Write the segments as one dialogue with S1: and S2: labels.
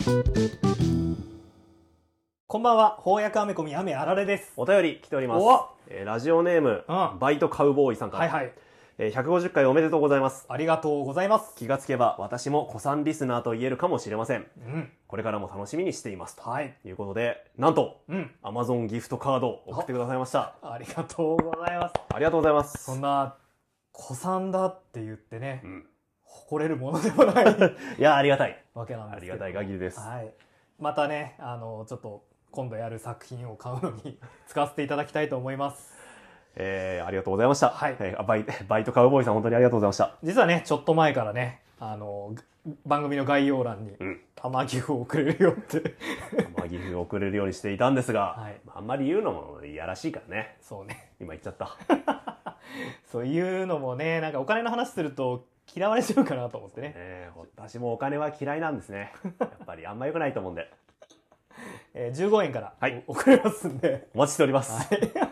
S1: こんばんは、翻訳アメコミ雨あられです。
S2: お便り来ております。ラジオネーム、バイトカウボーイさんから。
S1: はいはい。
S2: 150回おめでとうございます。
S1: ありがとうございます。
S2: 気がつけば私も古参リスナーと言えるかもしれません。
S1: うん。
S2: これからも楽しみにしています。
S1: はい。
S2: ということで、なんと、
S1: Amazon
S2: ギフトカードを送ってくださいました。
S1: ありがとうございます。
S2: ありがとうございます。
S1: そんな、古参だって言ってね、誇れるものでもない。
S2: いや、ありがたい。
S1: わけなんですけど。
S2: ありがたい限りです。
S1: はい。またね、ちょっと、今度やる作品を買うのに使わせていただきたいと思います。
S2: ありがとうございました。
S1: はい。
S2: バイトカウボーイさん本当にありがとうございました。
S1: 実はね、ちょっと前からね、番組の概要欄に、玉ギフを送れるよって。
S2: 玉ギフを送れるようにしていたんですが、あんまり言うのもいやらしいからね。
S1: そうね。
S2: 今言っちゃった。
S1: そういうのもね、なんかお金の話すると嫌われちゃうかなと思ってね。
S2: 私もお金は嫌いなんですね。やっぱりあんま良くないと思うんで。
S1: 15円から送れますんで。
S2: お待ちしております。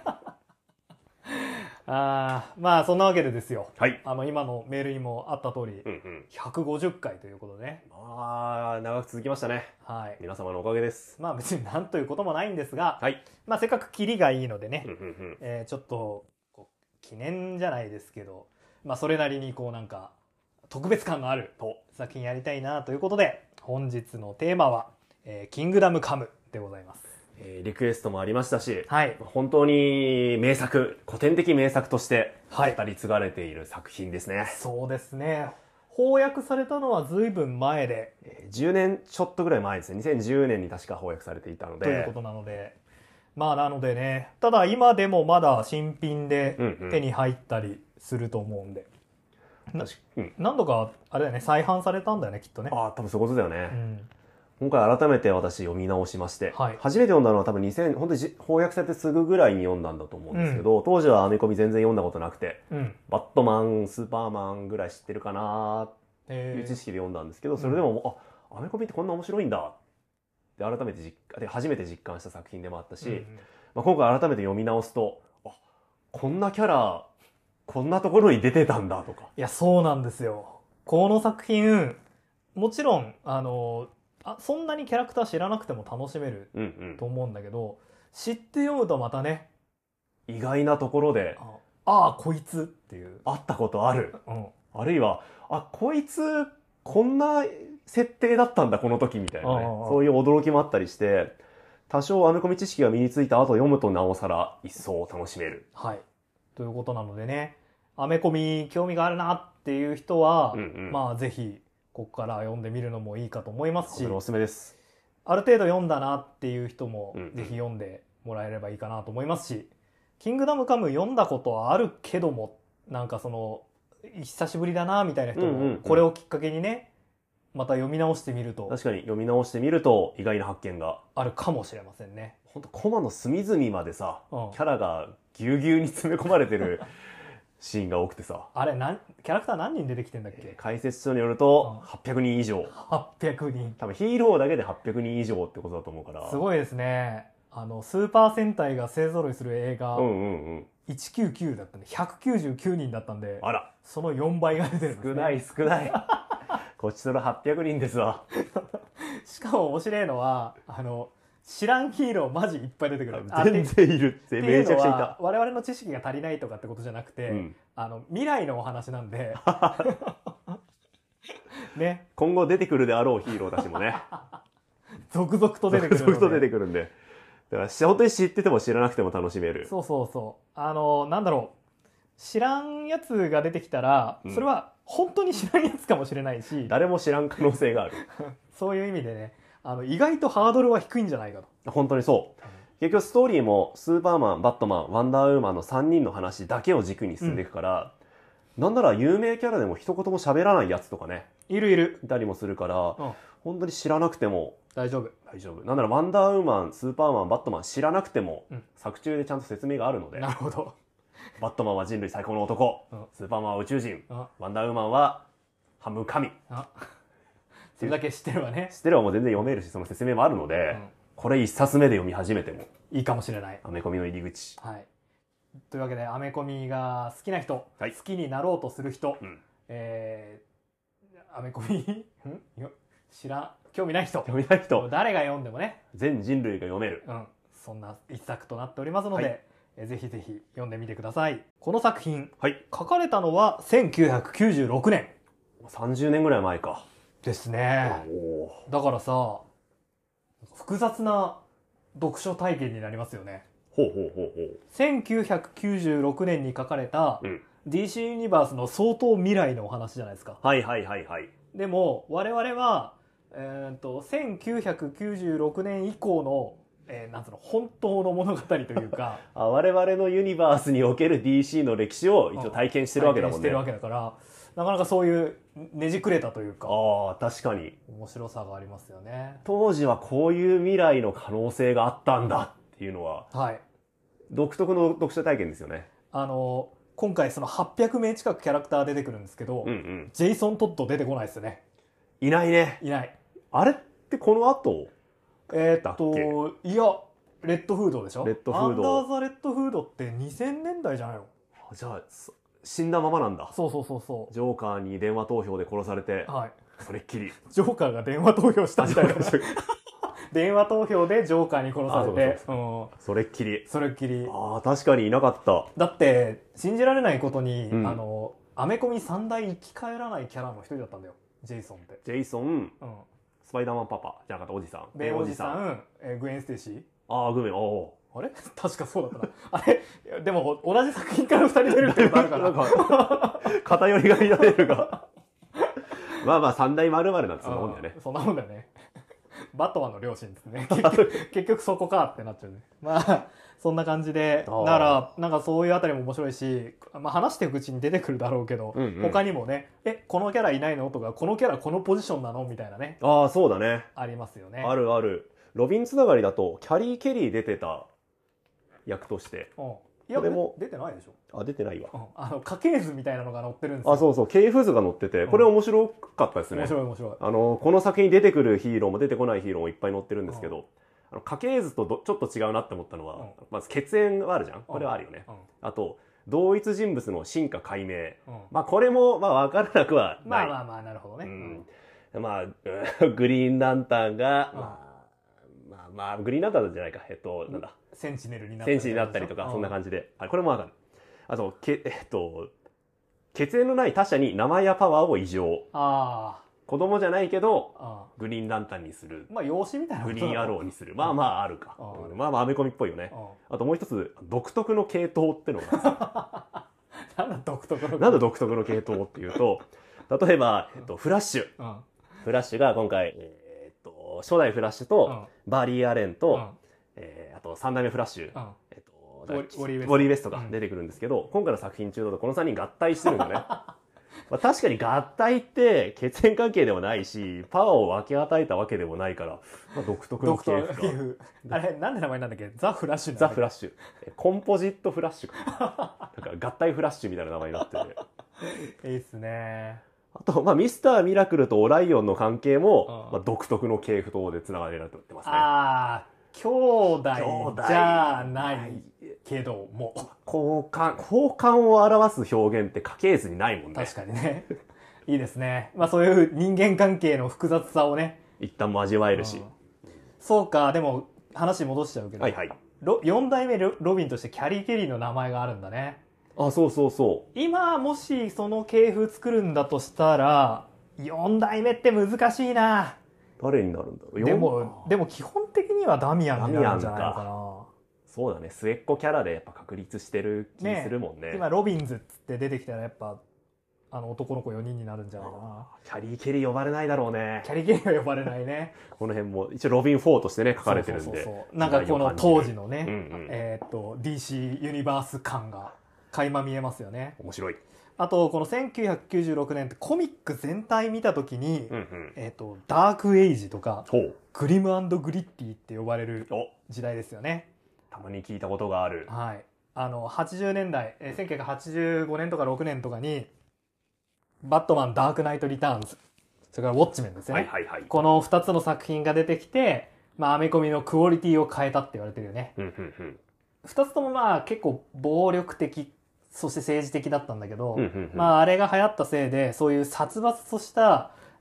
S1: まあそんなわけでですよ。
S2: はい。
S1: 今のメールにもあった通り、150回ということでね。
S2: まあ、長く続きましたね。
S1: はい。
S2: 皆様のおかげです。
S1: まあ別になんということもないんですが、
S2: はい。
S1: まあせっかくキリがいいのでね、ちょっと、記念じゃないですけど、まあそれなりにこうなんか、特別感のある作品やりたいなということで、本日のテーマは、キングダムカムでございます。
S2: リクエストもありましたし、
S1: はい、
S2: 本当に名作、古典的名作として語
S1: はい、
S2: り継がれている作品ですね。
S1: そうですね。翻訳されたのは随分前で、
S2: 10年ちょっとぐらい前ですね。2010年に確か翻訳されていたので。
S1: ということなので、まあなのでね、ただ今でもまだ新品で手に入ったりすると思うんで。何度か、あれだよね、再販されたんだよね、きっとね。
S2: ああ、多分そういうことだよね。今回改めて私読み直しまして、
S1: はい、
S2: 初めて読んだのは多分本当に翻訳されてすぐぐらいに読んだんだと思うんですけど、当時はアメコミ全然読んだことなくて、バットマン、スーパーマンぐらい知ってるかなっていう知識で読んだんですけど、それでも、アメコミってこんな面白いんだって改めて初めて実感した作品でもあったし、今回改めて読み直すと、こんなキャラ、こんなところに出てたんだとか。
S1: いや、そうなんですよ。この作品、もちろん、そんなにキャラクター知らなくても楽しめると思うんだけど、知って読むとまたね、
S2: 意外なところで、
S1: こいつっていう。
S2: 会ったことある。あるいは、こいつ、こんな設定だったんだ、この時みたいなね。そういう驚きもあったりして、多少アメコミ知識が身についた後読むとなおさら一層楽しめる。
S1: はい。ということなのでね、アメコミ興味があるなっていう人は、まあぜひ、ここから読んでみるのもいいかと思いますし、
S2: おすすめです。
S1: ある程度読んだなっていう人も、ぜひ読んでもらえればいいかなと思いますし、キングダムカム読んだことはあるけども、なんかその、久しぶりだなみたいな人も、これをきっかけにね、また読み直してみると。
S2: 確かに読み直してみると意外な発見が。
S1: あるかもしれませんね。
S2: ほんとコマの隅々までさ、キャラがぎゅうぎゅうに詰め込まれてるシーンが多くてさ。
S1: あれ、キャラクター何人出てきてんだっけ？
S2: 解説書によると、800人以上。
S1: 800人。
S2: 多分ヒーローだけで800人以上ってことだと思うから。
S1: すごいですね。スーパー戦隊が勢揃いする映画、199だったんで、199人だったんで、
S2: あら。
S1: その4倍が出てるんですね。
S2: 少ない。こっちとら800人ですわ。
S1: しかも面白いのは、知らんヒーローマジいっぱい出てくる。
S2: 全然いるって、めちゃくちゃいた。
S1: 我々の知識が足りないとかってことじゃなくて、未来のお話なんで、ね。
S2: 今後出てくるであろうヒーローたちもね。
S1: 続々と出てくる。
S2: 続々と出てくるんで。だから本当に知ってても知らなくても楽しめる。
S1: そう。なんだろう。知らんやつが出てきたら、それは本当に知らんやつかもしれないし、
S2: 誰も知らん可能性がある。
S1: そういう意味でね、意外とハードルは低いんじゃないかと。
S2: 本当にそう。結局ストーリーもスーパーマン、バットマン、ワンダーウーマンの3人の話だけを軸に進んでいくから、なんなら有名キャラでも一言も喋らないやつとかね。
S1: いる。
S2: いたりもするから、本当に知らなくても
S1: 大丈夫。
S2: なんならワンダーウーマン、スーパーマン、バットマン知らなくても、作中でちゃんと説明があるので。
S1: なるほど。
S2: バットマンは人類最高の男、スーパーマンは宇宙人、ワンダーウーマンは半分神。
S1: それだけ知ってればね。
S2: 知ってればもう全然読めるし、その説明もあるので、これ一冊目で読み始めても
S1: いいかもしれない。
S2: アメコミの入り口。
S1: はい。というわけで、アメコミが好きな人、
S2: はい、
S1: 好きになろうとする人、アメコミ興味ない人誰が読んでもね、
S2: 全人類が読める、
S1: そんな一作となっておりますので、ぜひぜひ読んでみてください。この作品、書かれたのは1996年。
S2: 30年ぐらい前か。
S1: ですね。だからさ、複雑な読書体験になりますよね。1996年に書かれた、DC ユニバースの相当未来のお話じゃないですか。でも我々は、1996年以降の、なんつうの、本当の物語というか
S2: 我々のユニバースにおける DC の歴史を一応体験してるわけだもんね。
S1: してるわけだから、なかなかそういうねじくれたというか、
S2: 確かに
S1: 面白さがありますよね。
S2: 当時はこういう未来の可能性があったんだっていうのは、独特の読書体験ですよね。
S1: 今回その800名近くキャラクター出てくるんですけど、ジェイソン・トッド出てこないですよね。
S2: いないね。
S1: いない。
S2: あれってこの後
S1: いや、レッドフードでしょ。アンダーザ・レッドフードって2000年代じゃないの？
S2: じゃあ死んだままなんだ。
S1: そう。ジ
S2: ョーカーに電話投票で殺されて、それっきり。
S1: ジョーカーが電話投票したみたいな。電話投票でジョーカーに殺されて、
S2: それっきり。確かにいなかった。
S1: だって信じられないことに、アメコミ3大生き返らないキャラの一人だったんだよ、ジェイソンって。
S2: ジェイソン、スパイダーマンパパじゃなかった、おじさん。
S1: ベンおじさん、グエン・ステイシー。
S2: グエン、
S1: あれ確かそうだったな。あれでも同じ作品から2人出るってことあるから。
S2: 偏りが見られるが。まあ三大〇〇なんてそんなもんだよね。
S1: そんなもんだよね。バットマンの両親ですね。結局そこかってなっちゃうね。まあそんな感じで、だからなんかそういうあたりも面白いし、話していくうちに出てくるだろうけど、他にもね、このキャラいないのとか、このキャラこのポジションなのみたいなね。
S2: そうだね。
S1: ありますよね。
S2: ある。ロビンつながりだとキャリー・ケリー出てた役として。
S1: いや、でも出てないでしょ。
S2: 出てないわ。
S1: 家系図みたいなのが載ってるんですよ。
S2: そう、系譜図が載ってて、これ面白かったですね。
S1: 面白い。
S2: この作品に出てくるヒーローも出てこないヒーローもいっぱい載ってるんですけど、家系図とちょっと違うなって思ったのは、まず血縁があるじゃん。これはあるよね。あと、同一人物の進化解明。これも、分からなくはない。
S1: なるほどね。
S2: グリーンランタンが、グリーンランタンじゃないか。なんだ。
S1: センチネルにな
S2: ったりとか、そんな感じで。これもわかる。あと、血縁のない他者に名前やパワーを異常。子供じゃないけど、グリーンランタンにする。
S1: 養子みたいな
S2: グリーンアローにする。あるか。アメコミっぽいよね。あともう一つ、独特の系統ってのが
S1: なんだ独特
S2: の系統っていうと、例えば、フラッシュ。フラッシュが今回、初代フラッシュと、バーリー・アレンと、あと3代目フラッシュ、ウォリー・ウェストが出てくるんですけど、今回の作品中だとこの3人合体してるんだね。確かに合体って血縁関係でもないし、パワーを分け与えたわけでもないから、独特の系譜。
S1: あれ、なんで名前なんだっけ？ザ・フラッシュ。
S2: ザ・フラッシュ。コンポジットフラッシュか。だから合体フラッシュみたいな名前になって
S1: て。いいっすね。
S2: あと、ミスター・ミラクルとオライオンの関係も、独特の系譜で繋がれられてますね。
S1: 兄弟じゃないけども。
S2: 交換を表す表現って家系図にないもんね。
S1: 確かにね。いいですね。そういう人間関係の複雑さをね。
S2: 一旦も味わえるし。
S1: そうか、でも話戻しちゃうけど。4代目ロビンとしてキャリー・ケリーの名前があるんだね。
S2: そう。
S1: 今、もしその系譜作るんだとしたら、4代目って難しいな。
S2: 誰になるんだろ
S1: う。でも基本的にはダミアンになるんじゃないのかな。
S2: そうだね。末っ子キャラでやっぱ確立してる気するもんね。
S1: 今、ロビンズっつって出てきたらやっぱ、男の子4人になるんじゃないかな。
S2: キャリー・ケリー呼ばれないだろうね。
S1: キャリー・ケリーは呼ばれないね。
S2: この辺も、一応ロビン4としてね、書かれてるんで。
S1: なんかこの当時のね、DC ユニバース感が垣間見えますよね。
S2: 面白い。
S1: あと、この1996年ってコミック全体見たときに、ダークエイジとか、グリム&グリッティって呼ばれる時代ですよね。
S2: たまに聞いたことがある。
S1: 80年代、1985年とか6年とかに、バットマンダークナイトリターンズ、それからウォッチメンですね。この2つの作品が出てきて、アメコミのクオリティを変えたって言われてるよね。2つとも結構暴力的、そして政治的だったんだけど、あれが流行ったせいで、そういう殺伐とした、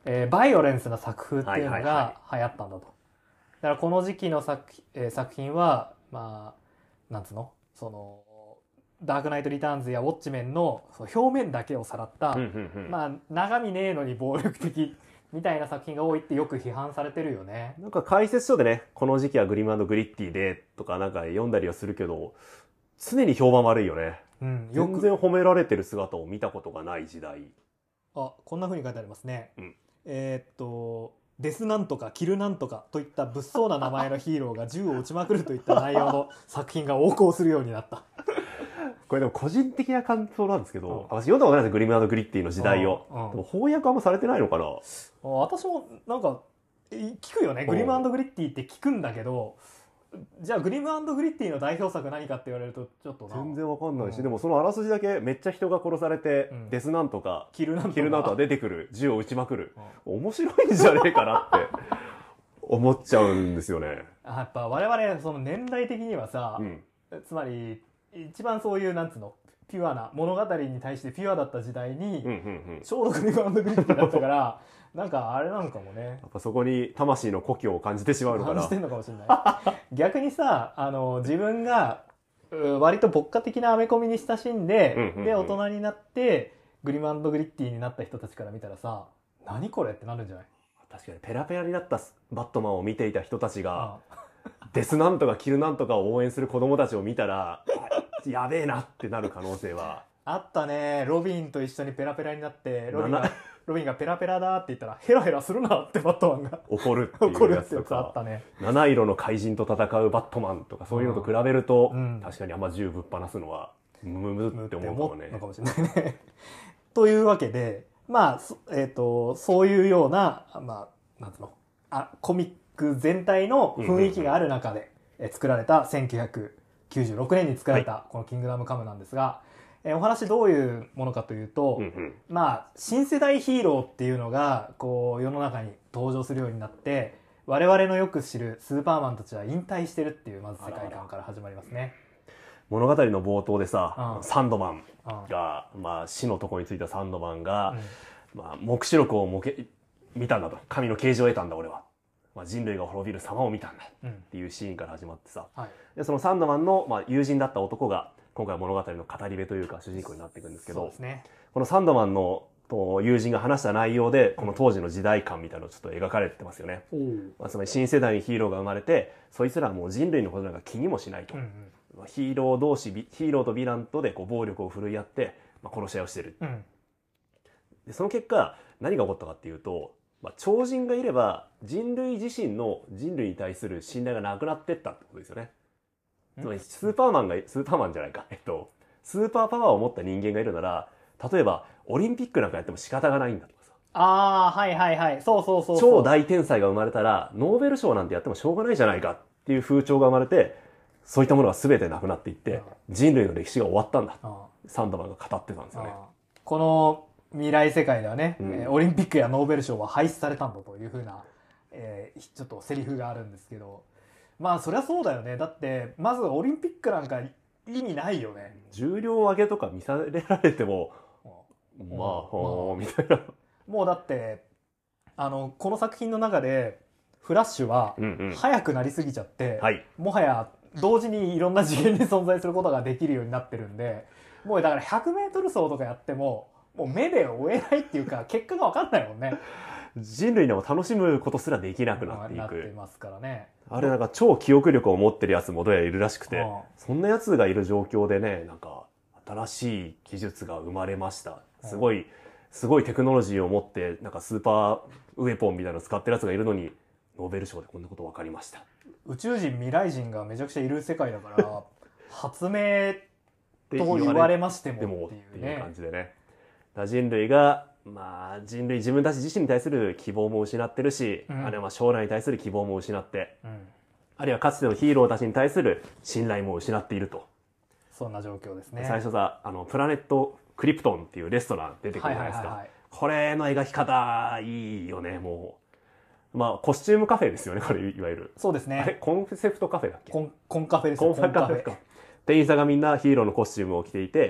S1: バイオレンスな作風っていうのが流行ったんだと。だからこの時期の作品はまあなんつうのそのダークナイトリターンズやウォッチメンの表面だけをさらった、まあ中身ねえのに暴力的みたいな作品が多いってよく批判されてるよね。
S2: なんか解説書でね、この時期はグリム&グリッティでとかなんか読んだりはするけど、常に評判悪いよね。全然褒められてる姿を見たことがない時代。
S1: あ、こんな風に書いてありますね。デスなんとかキルなんとかといった物騒な名前のヒーローが銃を撃ちまくるといった内容の作品が横行するようになった。
S2: これでも個人的な感想なんですけど、私読んだことないです、グリム&グリッティの時代を。でも翻訳あんまされてないのかな。
S1: 私もなんか聞くよね。グリム&グリッティって聞くんだけど、じゃあグリム&グリッティの代表作何かって言われるとちょっとな。
S2: 全然わかんないし、でもそのあらすじだけめっちゃ人が殺されて、デスなんとかキルなんとか出てくる、銃を撃ちまくる、面白いんじゃねえかなって思っちゃうんですよね。
S1: やっぱ我々その年代的にはさ、つまり一番そういうなんつうのピュアな物語に対してピュアだった時代に、ちょうどグリム&グリッティだったからなんかあれなのかもね。
S2: やっぱそこに魂の故郷を感じてしまうのかな。
S1: 感じてんのかもしれない。逆にさ、自分が割と牧歌的なアメコミに親しんで、で大人になってグリム&グリッティになった人たちから見たらさ、何これってなるんじゃない？
S2: 確かにペラペラになったバットマンを見ていた人たちが、デスなんとかキルなんとかを応援する子供たちを見たら、やべえなってなる可能性は。
S1: あったね。ロビンと一緒にペラペラになって、ロビンがペラペラだって言ったら、ヘラヘラするなってバットマンが
S2: 怒るっていうやつとか。
S1: あったね。
S2: 七色の怪人と戦うバットマンとかそういうのと比べると、確かにあんま銃ぶっ放すのはムムって思うかもね。
S1: のかもしれないね。というわけで、まあ、そういうような、まあ、なんつうの、コミック全体の雰囲気がある中で作られた1996年に作られたこのキングダムカムなんですが、お話どういうものかというと、まあ新世代ヒーローっていうのがこう世の中に登場するようになって、我々のよく知るスーパーマンたちは引退してるっていうまず世界観から始まりますね。
S2: 物語の冒頭でさ、サンドマンが、まあ死のとこについたサンドマンが、まあ黙示録を見たんだと、神の啓示を得たんだ俺は。まあ、人類が滅びる様を見たんだっていうシーンから始まってさ、でそのサンドマンの、まあ、友人だった男が今回物語の語り部というか主人公になっていくんですけど、このサンドマンの友人が話した内容でこの当時の時代感みたいなのをちょっと描かれてますよね。まあ、つまり新世代にヒーローが生まれて、そいつらはもう人類のことなんか気にもしないと、ヒーロー同士ヒーローとヴィランとでこう暴力を振るい合って、まあ、殺し合いをしてる、でその結果何が起こったかっていうと、まあ、超人がいれば人類自身の人類に対する信頼がなくなってったってことですよね。つまりスーパーマンじゃないか、スーパーパワーを持った人間がいるなら、例えばオリンピックなんかやっても仕方がないんだとかさ。
S1: はいはいはい。そう。
S2: 超大天才が生まれたらノーベル賞なんてやってもしょうがないじゃないかっていう風潮が生まれて、そういったものが全てなくなっていって、人類の歴史が終わったんだ。サンドマンが語ってたんですよね。
S1: この未来世界ではね、オリンピックやノーベル賞は廃止されたんだというふうな、ちょっとセリフがあるんですけど、まあそりゃそうだよね。だってまずオリンピックなんか意味ないよね。
S2: 重量上げとか見されても、みたいな。
S1: もうだってこの作品の中でフラッシュは速くなりすぎちゃって、もはや同時にいろんな次元に存在することができるようになってるんで、もうだから 100m 走とかやってももう目で追えないっていうか結果が分かんないもんね。
S2: 人類でも楽しむことすらできなくなっていく。
S1: なってますからね。
S2: あれなんか超記憶力を持ってるやつもどうやらいるらしくて、そんなやつがいる状況でね、なんか新しい技術が生まれました。すごいテクノロジーを持ってなんかスーパーウェポンみたいなのを使ってるやつがいるのに、ノーベル賞でこんなこと分かりました。
S1: 宇宙人未来人がめちゃくちゃいる世界だから発明と言われましてもっていう
S2: 感じでね。人類が自分たち自身に対する希望も失ってるし、あるいは将来に対する希望も失って、あるいはかつてのヒーローたちに対する信頼も失っていると。
S1: そんな状況ですね。
S2: 最初さ、プラネットクリプトンっていうレストラン出てくるじゃないですか。これの描き方いいよね。もうまあコスチュームカフェですよね、これいわゆる。
S1: そうですね。
S2: あれコンセプトカフェだっけ？
S1: コンカフェです。
S2: コンカフェか。店員さんがみんなヒーローのコスチュームを着ていて、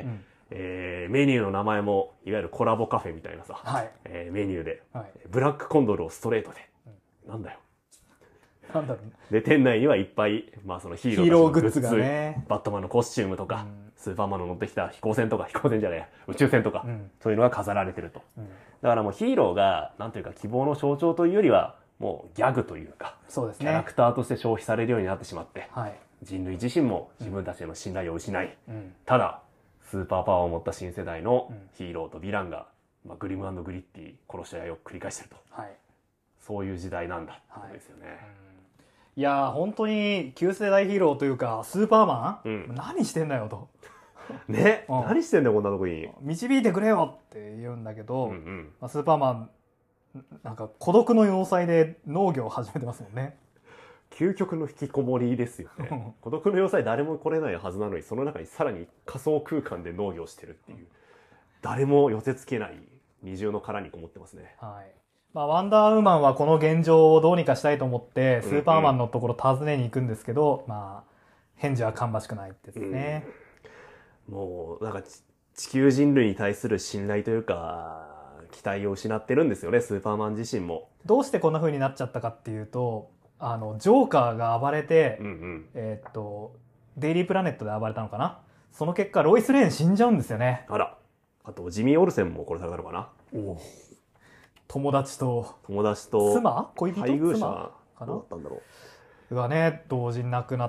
S2: メニューの名前もいわゆるコラボカフェみたいなさ、
S1: はい、
S2: メニューで、
S1: はい、
S2: ブラックコンドルをストレートで、なんだよ。
S1: なんだろうね。
S2: で、店内にはいっぱい、まあそのヒーローグッズがね、バットマンのコスチュームとか、スーパーマンの乗ってきた飛行船とか、飛行船じゃない、宇宙船とか、そういうのが飾られてると。だからもうヒーローが、なんというか希望の象徴というよりは、もうギャグというか、
S1: そうですね、
S2: キャラクターとして消費されるようになってしまって、
S1: はい、
S2: 人類自身も自分たちへの信頼を失い、ただ、スーパーパワーを持った新世代のヒーローとヴィランが、まあ、グリム&グリッティ殺し合いを繰り返してると、はい、そういう時代なんだってことですよね。
S1: いやー本当に旧世代ヒーローというかスーパーマン、何してんだよと
S2: ね、何してんだよこんなとこに
S1: 導いてくれよって言うんだけど、まあ、スーパーマンなんか孤独の要塞で農業を始めてますもんね。
S2: 究極の引きこもりですよね。孤独の要塞誰も来れないはずなのに、その中にさらに仮想空間で農業してるっていう、誰も寄せつけない二重の殻にこもってますね。
S1: はい。まあ、ワンダーウーマンはこの現状をどうにかしたいと思ってスーパーマンのところ訪ねに行くんですけど、まあ返事は芳しくないですね。
S2: もうなんか地球人類に対する信頼というか期待を失ってるんですよね、スーパーマン自身も。
S1: どうしてこんな風になっちゃったかっていうと、ジョーカーが暴れて、デイリープラネットで暴れたのかな。その結果ロイス・レーン死んじゃうんですよね。
S2: あら、あとジミー・オルセンも殺されたのかな。
S1: 友達と
S2: 妻
S1: 恋人
S2: 配偶者
S1: かな、
S2: どうだったんだろ
S1: うがね、同時に亡くなって、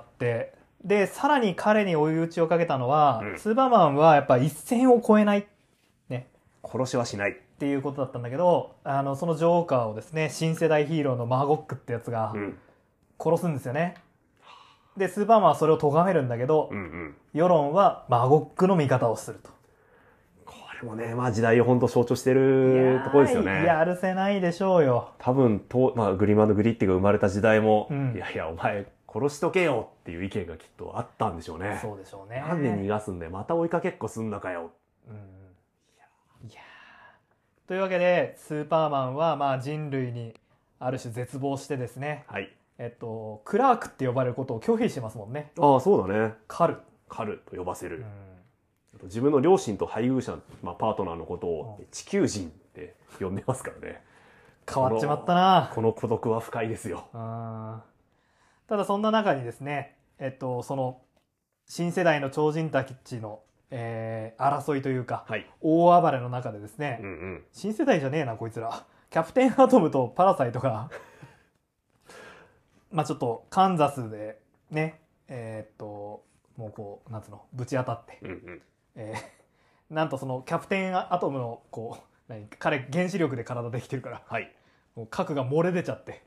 S1: でさらに彼に追い打ちをかけたのは、スーパーマンはやっぱ一線を越えない、ね、
S2: 殺しはしない
S1: っていうことだったんだけど、そのジョーカーをですね、新世代ヒーローのマーゴックってやつが殺すんですよね。でスーパーマンはそれを咎めるんだけど、世論はマーゴックの味方をすると。
S2: これもね、まあ時代を本当象徴してるところですよね。
S1: やるせないでしょうよ。
S2: 多分まあ、グリマングリッティが生まれた時代も、いやいやお前殺しとけよっていう意見がきっとあったんでしょうね。
S1: そうでしょうね。
S2: なんで逃がすんでまた追いかけっこすんのかよ。
S1: いやというわけでスーパーマンはまあ人類にある種絶望してですね、
S2: はい、
S1: クラークって呼ばれることを拒否してますもんね。
S2: ああそうだね。
S1: カル
S2: と呼ばせる。自分の両親と配偶者、まあ、パートナーのことを地球人って呼んでますからね。
S1: 変わっちまったな。
S2: この孤独は深いですよ。
S1: ただそんな中にですね、その新世代の超人たちの、争いというか、はい、大暴れの中でですね、新世代じゃねえなこいつら、キャプテンアトムとパラサイトがまあちょっとカンザスでね、もうこうなんつうのぶち当たって、なんとそのキャプテンアトムのこう彼原子力で体できてるから、はい、もう核が漏れ出ちゃって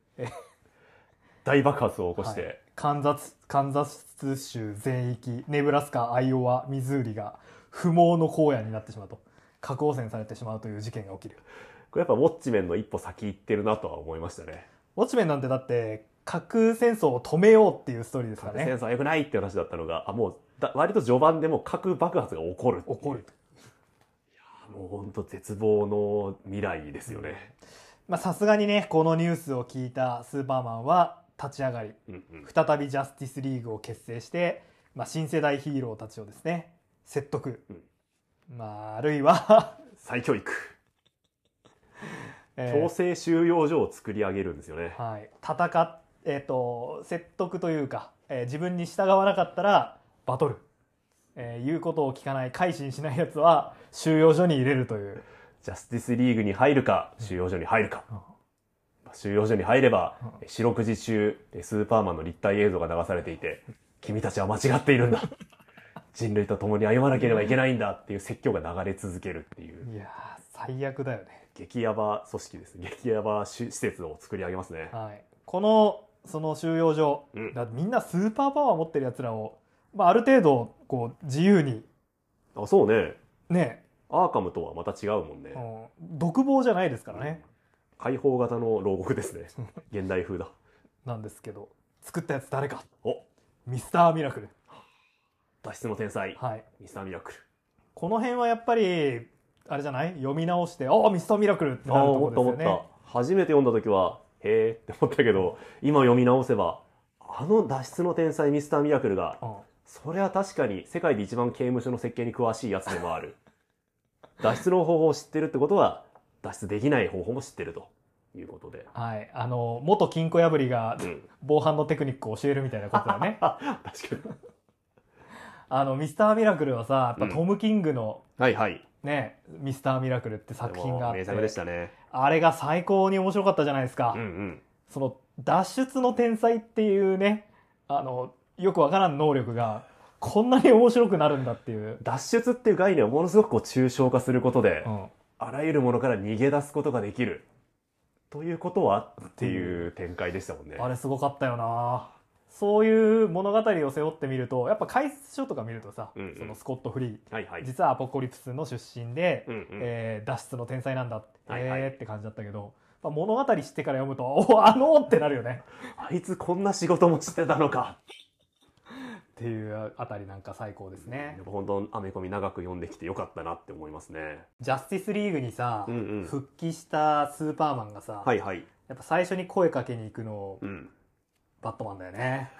S2: 大爆発を起こして、はい、
S1: カンザス州全域、ネブラスカ、アイオワ、ミズーリが不毛の荒野になってしまうと、核汚染されてしまうという事件が起きる。
S2: これやっぱウォッチメンの一歩先行ってるなとは思いましたね。
S1: ウォッチメンなんてだって核戦争を止めようっていうストーリーですからね。
S2: 核戦争は良くないって話だったのが、もう割と序盤でも核爆発が起こる。いやもう本当絶望の未来ですよね。
S1: まあさすがにね、このニュースを聞いたスーパーマンは立ち上がり、再びジャスティスリーグを結成して、まあ、新世代ヒーローたちをですね説得、まあ、あるいは
S2: 再教育、強制収容所を作り上げるんですよね。
S1: はい、説得というか、自分に従わなかったらバトル、言うことを聞かない改心しないやつは収容所に入れるという。
S2: ジャスティスリーグに入るか収容所に入るか、収容所に入れば四六時中スーパーマンの立体映像が流されていて、君たちは間違っているんだ人類と共に歩まなければいけないんだっていう説教が流れ続けるっていう。
S1: いや最悪だよね。
S2: 激ヤバ組織です。激ヤバ施設を作り上げますね。
S1: はい、その収容所、だってみんなスーパーパワー持ってるやつらを、まあ、ある程度こう自由に。
S2: あ、そうね。
S1: ね、
S2: アーカムとはまた違うもんね。
S1: 独房じゃないですからね。
S2: 開放型の牢獄ですね。現代風だ。
S1: なんですけど、作ったやつ誰か。ミスターミラクル。
S2: 脱出の天才。
S1: はい。
S2: ミスターミラクル。
S1: この辺はやっぱりあれじゃない？読み直して、ミスターミラクルってなるところですよね。
S2: 思った。初めて読んだ時はへーって思ったけど、今読み直せば脱出の天才ミスターミラクルがそれは確かに世界で一番刑務所の設計に詳しいやつでもある。脱出の方法を知ってるってことは脱出できない方法も知ってるということで、
S1: はい、元金庫破りが防犯のテクニックを教えるみたいなことだね。
S2: 確かに。
S1: ミスターミラクルはさ、やっぱトム・キングの、
S2: はいはい。
S1: ね、ミスターミラクルって作品があって、
S2: 名作でしたね。
S1: あれが最高に面白かったじゃないですか。その脱出の天才っていうね、よくわからん能力がこんなに面白くなるんだっていう。
S2: 脱出っていう概念をものすごくこう抽象化することで、あらゆるものから逃げ出すことができるということはっていう展開でしたもんね。
S1: あれすごかったよな。そういう物語を背負ってみると、やっぱ解説書とか見るとさ、そのスコット・フリー、実はアポコリプスの出身で、脱出の天才なんだって、って感じだったけど、物語知ってから読むとってなるよね。
S2: あいつこんな仕事もしてたのか
S1: っていうあたりなんか最高ですね。
S2: やっぱ本当アメコミ長く読んできてよかったなって思いますね。
S1: ジャスティスリーグにさ、復帰したスーパーマンがさ、やっぱ最初に声かけに行くの、バットマンだよね。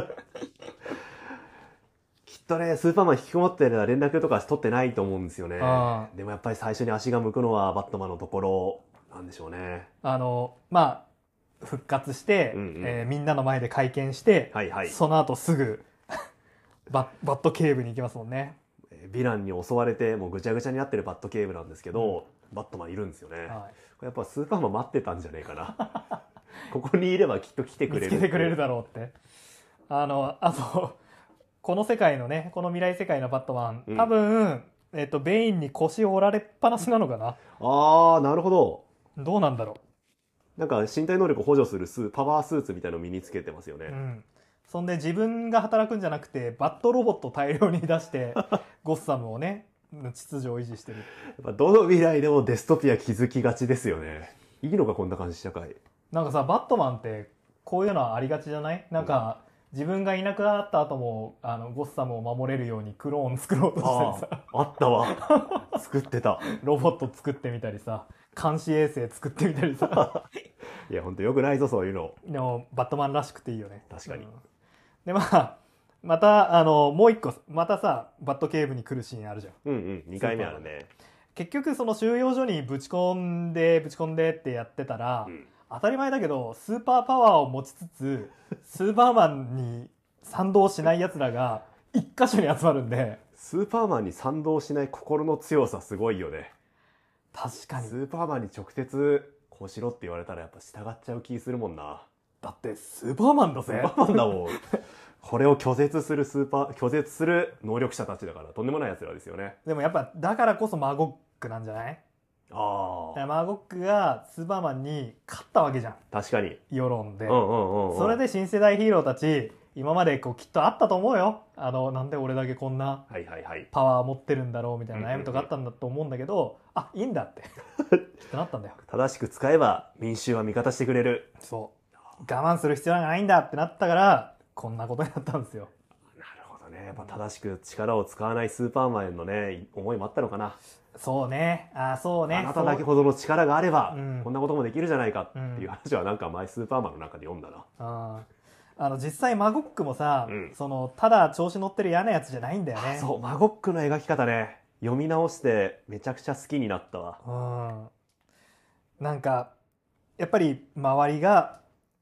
S2: きっとね、スーパーマン引きこもってる連絡とか取ってないと思うんですよね。でもやっぱり最初に足が向くのはバットマンのところなんでしょうね。
S1: 復活して、みんなの前で会見して、その後すぐバット警部に行きますもんね。
S2: ヴィランに襲われてもうぐちゃぐちゃになってるバット警部なんですけど、バットマンいるんですよね。やっぱスーパーマン待ってたんじゃねえかな。ここにいればきっと来てくれる。
S1: 見つけてくれるだろうって。あとこの世界のね、この未来世界のバットマン、多分ベインに腰を折られっぱなしなのかな。
S2: ああ、なるほど。
S1: どうなんだろ
S2: う。なんか身体能力を補助するパワースーツみたいなのを身につけてますよね。
S1: そんで自分が働くんじゃなくてバットロボット大量に出してゴッサムをね、秩序を維持してる。や
S2: っぱどの未来でもデストピア気づきがちですよね。いいのかこんな感じ社会。
S1: なんかさ、バットマンってこういうのはありがちじゃない？なんか、自分がいなくなった後もゴッサムを守れるようにクローン作ろうとしてさ、
S2: あったわ。作ってた。
S1: ロボット作ってみたりさ、監視衛星作ってみたりさ。
S2: いや本当よくないぞそういうの。
S1: でもバットマンらしくていいよね。
S2: 確かに。
S1: でまたもう一個またさ、バット警部に来るシーンあるじゃん。
S2: 2回目あるね。
S1: 結局その収容所にぶち込んでってやってたら、当たり前だけどスーパーパワーを持ちつつスーパーマンに賛同しない奴らが一箇所に集まるんで、
S2: スーパーマンに賛同しない心の強さすごいよね。
S1: 確かに。
S2: スーパーマンに直接こうしろって言われたらやっぱ従っちゃう気するもんな。
S1: だってスーパーマンだぜ。
S2: スーパーマンだもん。これを拒絶する能力者たちだからとんでもない奴らですよね。
S1: でもやっぱだからこそマゴックなんじゃない？マゴックがスーパーマンに勝ったわけじゃん。
S2: 確かに。
S1: 世論で。それで新世代ヒーローたち、今まできっとあったと思うよ。なんで俺だけこんなパワー持ってるんだろうみたいな悩みとかあったんだと思うんだけど、いいんだってってなったんだよ。
S2: 正しく使えば民衆は味方してくれる。
S1: そう。我慢する必要がないんだってなったから、こんなことになったんですよ。
S2: なるほどね。やっぱ正しく力を使わないスーパーマンへのね、思いもあったのかな。
S1: そうね。そうね。
S2: あなただけほどの力があれば、こんなこともできるじゃないかっていう話はなんか前スーパーマンの中で読んだ
S1: な。実際マゴックもさ、ただ調子乗ってる嫌なやつじゃないんだよね。
S2: そう、マゴックの描き方ね、読み直してめちゃくちゃ好きになったわ。
S1: なんかやっぱり周りが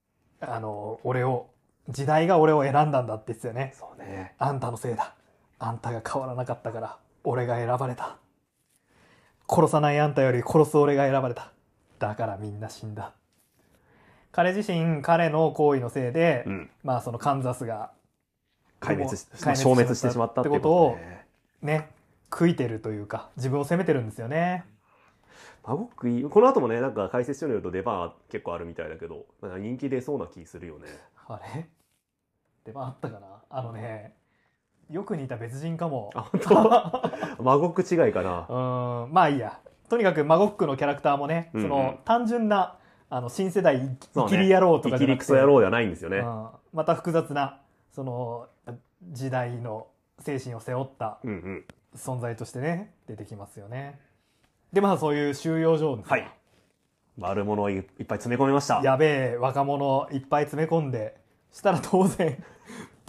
S1: 時代が俺を選んだんだって言ってたよね。
S2: そうね。
S1: あんたのせいだ。あんたが変わらなかったから俺が選ばれた。殺さないあんたより殺す俺が選ばれた。だからみんな死んだ。彼自身、彼の行為のせいで、そのカンザスが
S2: 消滅してしまったってことを
S1: ね、悔いてるというか、自分を責めてるんですよね。
S2: マゴックいい。この後もね、なんか解説書によると出番は結構あるみたいだけど、なんか人気出そうな気するよね。
S1: あれ出番あったかな。よく似た別人かも。
S2: 本当？マゴック違いかな。
S1: まあいいや。とにかくマゴックのキャラクターもね、その単純な新世代イキリ野郎とかじゃなくて、イキリクソ野
S2: 郎じゃないんですよね。
S1: また複雑なその時代の精神を背負った存在としてね、出てきますよね。でそういう収容所です、
S2: 悪者をいっぱい詰め込みました。
S1: やべえ若者いっぱい詰め込んで、したら当然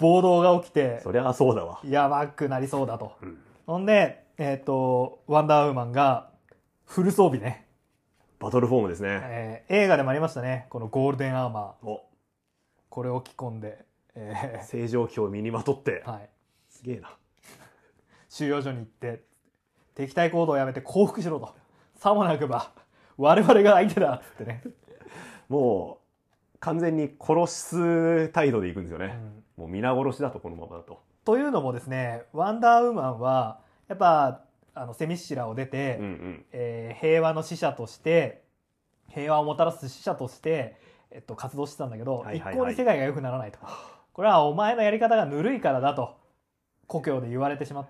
S1: 暴動が起きて、
S2: そりゃそうだわ。
S1: やばくなりそうだと。ほんで、ワンダーウーマンがフル装備ね。
S2: バトルフォームですね。
S1: 映画でもありましたね。このゴールデンアーマー。
S2: お、
S1: これを着込んで、
S2: 正常期を身にまとって。
S1: はい。
S2: すげえな。
S1: 収容所に行って、敵対行動をやめて降伏しろと。さもなくば、我々が相手だっつってね。
S2: もう、完全に殺す態度でいくんですよね。もう皆殺しだと、このままだと。
S1: というのもですね、ワンダーウーマンは、やっぱ、セミッシラを出て、平和の使者として、平和をもたらす使者として、活動してたんだけど、一向に世界が良くならないと。これはお前のやり方がぬるいからだと、故郷で言われてしまって、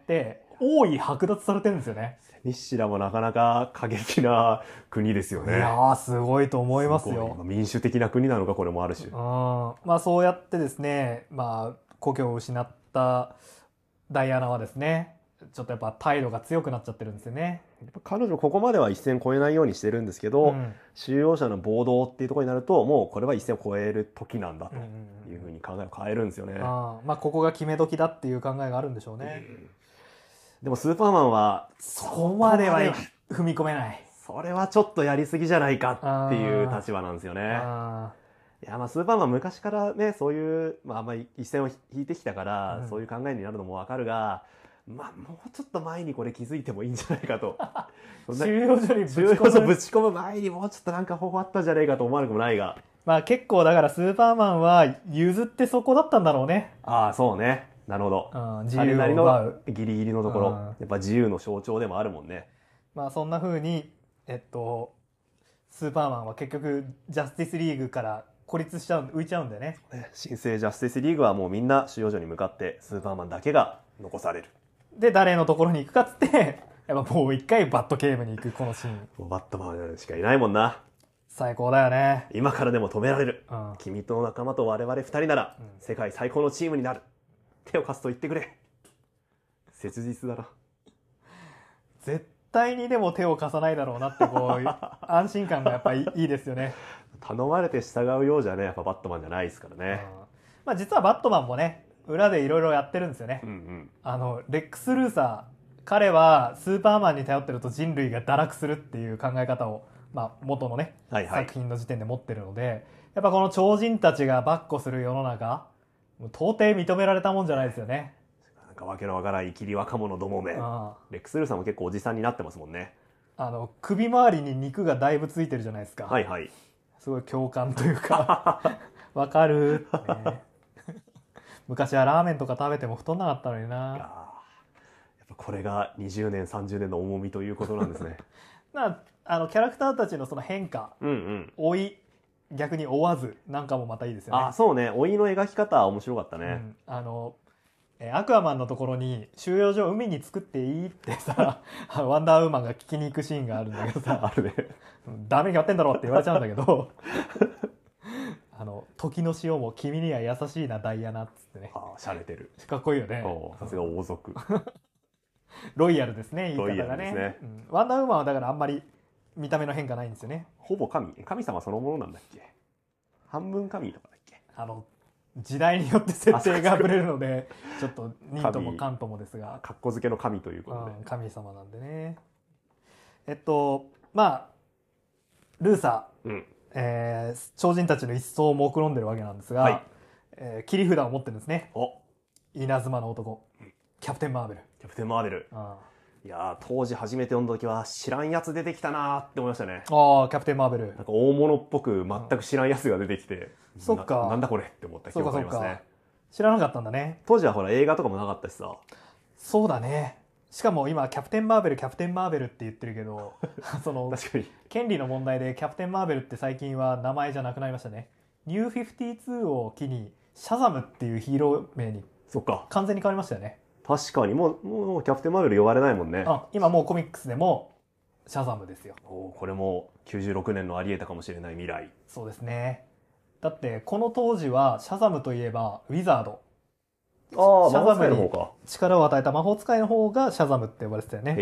S1: 大い剥奪されてるんですよね。
S2: セミッシラもなかなか過激な国ですよね。
S1: いやー、すごいと思いますよ。
S2: 民主的な国なのか、これもある種。
S1: まあそうやってですね、まあ故郷を失ったダイアナはですね、ちょっとやっぱ態度が強くなっちゃってるんですよね。
S2: やっぱ彼女ここまでは一線越えないようにしてるんですけど、収容者の暴動っていうところになると、もうこれは一線を越える時なんだというふうに考えを変えるんですよね。
S1: まあここが決め時だっていう考えがあるんでしょうね。
S2: でもスーパーマンは
S1: そこまでは踏み込めない。
S2: それはちょっとやりすぎじゃないかっていう立場なんですよね。いや、まあスーパーマン昔からね、そういう、まああんまり一線を引いてきたから、そういう考えになるのもわかるが、まあもうちょっと前にこれ気づいてもいいんじゃないかと。
S1: 収容所にぶち
S2: 込む前にもうちょっとなんか方法あったんじゃないかと思わなくもないが。
S1: まあ結構だからスーパーマンは譲ってそこだったんだろうね。
S2: ああ、そうね。なるほど。
S1: 自由を奪う。
S2: ギリギリのところ。やっぱ自由の象徴でもあるもんね。
S1: まあそんな風に、スーパーマンは結局ジャスティスリーグから孤立しちゃう、浮いちゃうんだよね。
S2: 新生ジャスティスリーグはもうみんな収容所に向かってスーパーマンだけが残される。
S1: で、誰のところに行くかっつって、やっぱもう一回バットゲームに行くこのシーン。
S2: もうバットマンしかいないもんな。
S1: 最高だよね。
S2: 今からでも止められる。君と仲間と我々二人なら、世界最高のチームになる。手を貸すと言ってくれ。切実だな。
S1: 絶対にでも手を貸さないだろうなってこう安心感がやっぱりいいですよね。
S2: 頼まれて従うようじゃね、やっぱバットマンじゃないですからね。
S1: まあ実はバットマンもね、裏でいろいろやってるんですよね。レックス・ルーサー、彼はスーパーマンに頼ってると人類が堕落するっていう考え方を、まあ元のね、作品の時点で持ってるので、やっぱこの超人たちが跋扈する世の中、到底認められたもんじゃないですよね。
S2: なんかわけのわからん生きり若者どもめ。レックス・ルーサーも結構おじさんになってますもんね。
S1: 首周りに肉がだいぶついてるじゃないですか。
S2: はいはい。
S1: すごい共感というかわかるってね。昔はラーメンとか食べても太んなかったのにな。や
S2: っぱこれが20年30年の重みということなんですね。
S1: キャラクターたちのその変化、老い、逆に追わずなんかもまたいいですよね。
S2: あ、そうね。老いの描き方は面白かったね。
S1: アクアマンのところに収容所海に作っていいってさワンダーウーマンが聞きに行くシーンがあるんだけどさ
S2: あるね。
S1: ダメにやってんだろって言われちゃうんだけど時の潮も君には優しいなダイアナっつってね。
S2: しゃれてる。
S1: かっこいいよね。
S2: さすが王族。
S1: ロイヤルですね、言い方がね。ワンダーウーマンはだからあんまり見た目の変化ないんですよね。
S2: ほぼ神様そのものなんだっけ。半分神とかだっけ。
S1: 時代によって設定がぶれるのでちょっとニートもカントもですが、
S2: かっこ付けの神ということで、
S1: 神様なんでね。まあルーサー、超人たちの一掃を目論んでるわけなんですが、切り札を持ってるんですね。稲妻の男、キャプテン・マーベル。
S2: キャプテン・マーベル。いや当時初めて読んだ時は知らんやつ出てきたなって思いましたね。
S1: キャプテン・マーベル。
S2: なんか大物っぽく全く知らんやつが出てきて、
S1: そっか。
S2: なんだこれって思った記憶がありますね。
S1: 知らなかったんだね。
S2: 当時はほら映画とかもなかったしさ。
S1: そうだね。しかも今キャプテン・マーベルキャプテン・マーベルって言ってるけどその
S2: 確かに
S1: 権利の問題でキャプテン・マーベルって最近は名前じゃなくなりましたね。ニュー52を機にシャザムっていうヒーロー名に完全に変わりましたよね。
S2: 確かにもうキャプテン・マーベル呼ばれないもんね。
S1: 今もうコミックスでもシャザムですよ。
S2: これも96年のありえたかもしれない未来。
S1: そうですね。だってこの当時はシャザムといえばウィザード、
S2: シャザムに
S1: 力を与えた魔法使いの方がシャザムって呼ばれてたよね。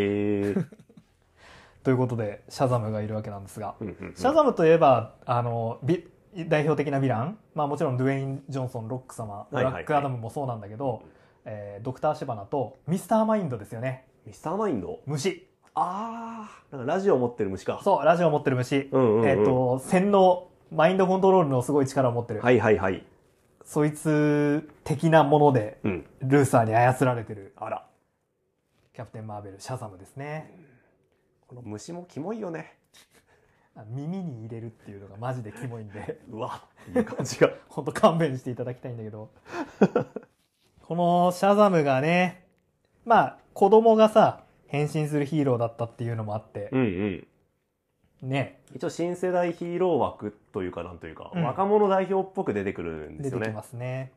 S1: ということでシャザムがいるわけなんですが、シャザムといえば代表的なヴィラン、まあもちろんドゥエイン・ジョンソン、ロック様、ブラックアダムもそうなんだけど、ドクター・シバナとミスターマインドですよね。
S2: ミスターマインド？
S1: 虫。
S2: ああ、なんかラジオを持ってる虫か。
S1: そう、ラジオを持ってる虫。洗脳、マインドコントロールのすごい力を持ってる。
S2: はいはいはい。
S1: そいつ的なもので、ルーサーに操られてる。
S2: あら。
S1: キャプテン・マーベル、シャザムですね。
S2: この虫もキモいよね。
S1: 耳に入れるっていうのがマジでキモいんで
S2: うわっていう感じが
S1: 本当勘弁していただきたいんだけどこのシャザムがね、まあ子供がさ変身するヒーローだったっていうのもあって、ね、
S2: 一応新世代ヒーロー枠というかなんというか、若者代表っぽく出てくるんですよね。
S1: 出てきますね。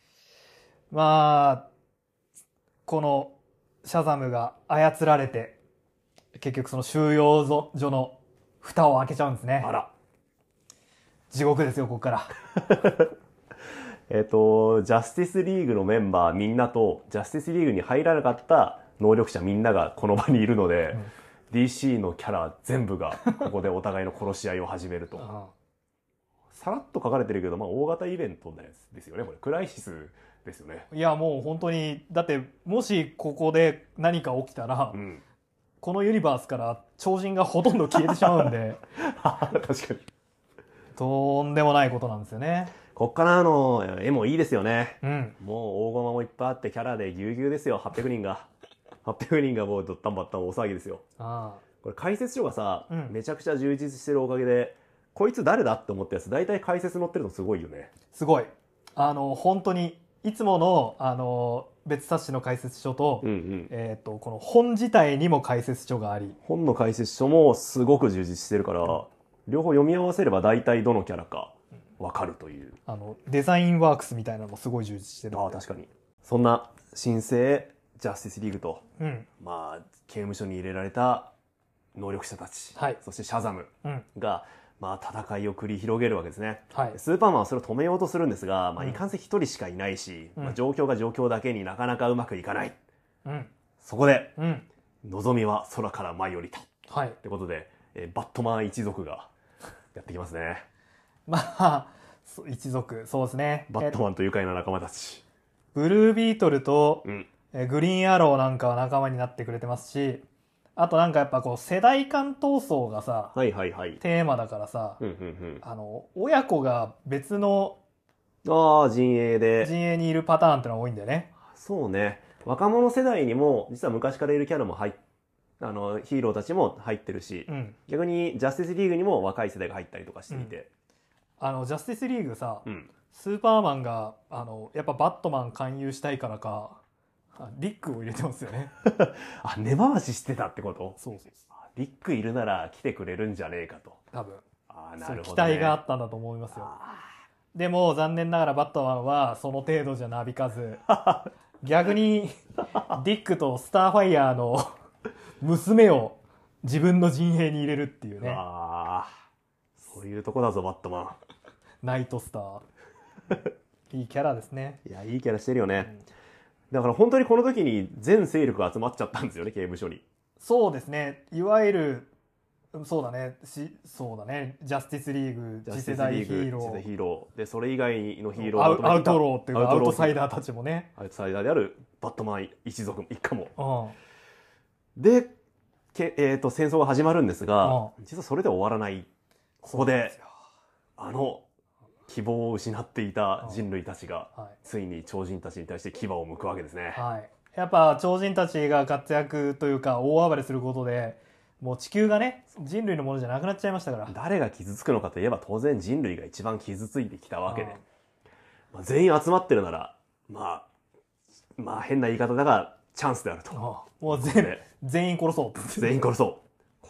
S1: まあこのシャザムが操られて結局その収容所の蓋を開けちゃうんですね。
S2: あら。
S1: 地獄ですよ、ここから。
S2: ジャスティスリーグのメンバーみんなと、ジャスティスリーグに入らなかった能力者みんながこの場にいるので、DC のキャラ全部がここでお互いの殺し合いを始めると。さらっと書かれてるけど、まあ大型イベントですよね、これ。クライシスですよね。
S1: いや、もう本当に、だって、もしここで何か起きたら、このユニバースから超人がほとんど消えてしまうんで
S2: 確かに
S1: とんでもないことなんですよね。
S2: こっからの絵もいいですよね、もう大駒もいっぱいあってキャラでぎゅうぎゅうですよ。800人がもうドッタンバッタン大騒ぎですよ。これ解説書がさ、めちゃくちゃ充実してるおかげでこいつ誰だって思ったやつ大体解説載ってるのすごいよね。
S1: すごい本当にいつもの別冊子の解説書と、この本自体にも解説書があり、
S2: 本の解説書もすごく充実してるから、両方読み合わせれば大体どのキャラか分かるという、
S1: デザインワークスみたいなのもすごい充実してる。
S2: 確かに。そんな新生ジャスティスリーグと、まあ刑務所に入れられた能力者たち、そしてシャザムが、まあ戦いを繰り広げるわけですね、スーパーマンはそれを止めようとするんですが、まあ、いかんせん一人しかいないし、まあ、状況が状況だけになかなかうまくいかない、そこで、望みは空から舞い降りた、ってことで、バットマン一族がやってきますね。
S1: まあ一族、そうですね。
S2: バットマンと愉快な仲間たち、
S1: ブルービートルと、グリーンアローなんかは仲間になってくれてますし、あとなんかやっぱこう世代間闘争がさ、テーマだからさ、親子が別の
S2: 陣営
S1: にいるパターンってのが多いんだよね。
S2: そうね。若者世代にも実は昔からいるキャラもヒーローたちも入ってるし、逆にジャスティスリーグにも若い世代が入ったりとかしていて、
S1: ジャスティスリーグさ、スーパーマンがやっぱバットマン勧誘したいからかリックを入れてますよね。
S2: 根回ししてたってこと？
S1: そう。
S2: リックいるなら来てくれるんじゃねえかと。
S1: 多分。
S2: なるほどね。
S1: 期待があったんだと思いますよ。でも残念ながらバットマンはその程度じゃなびかず、逆にディックとスターファイヤーの娘を自分の陣営に入れるっていうね。
S2: そういうとこだぞバットマン。
S1: ナイトスター。いいキャラですね。
S2: いや、いいキャラしてるよね。だから本当にこの時に全勢力が集まっちゃったんですよね、刑務所に。
S1: そうですね。いわゆるそうだね、ジャスティスリーグ、次世代ヒーロー。
S2: で、それ以外のヒーロ
S1: ーアウトローっていうか、アウトサイダーたちもね。
S2: アウトサイダーであるバットマン一族一家も。で、戦争が始まるんですが、実はそれで終わらない。ここで、希望を失っていた人類たちが、ついに超人たちに対して牙を向くわけですね。
S1: やっぱ超人たちが活躍というか、大暴れすることで、もう地球がね、人類のものじゃなくなっちゃいましたから。
S2: 誰が傷つくのかといえば当然人類が一番傷ついてきたわけで。全員集まってるなら、まあ変な言い方だがチャンスであると。
S1: もう全員殺そう。
S2: 全員殺そう。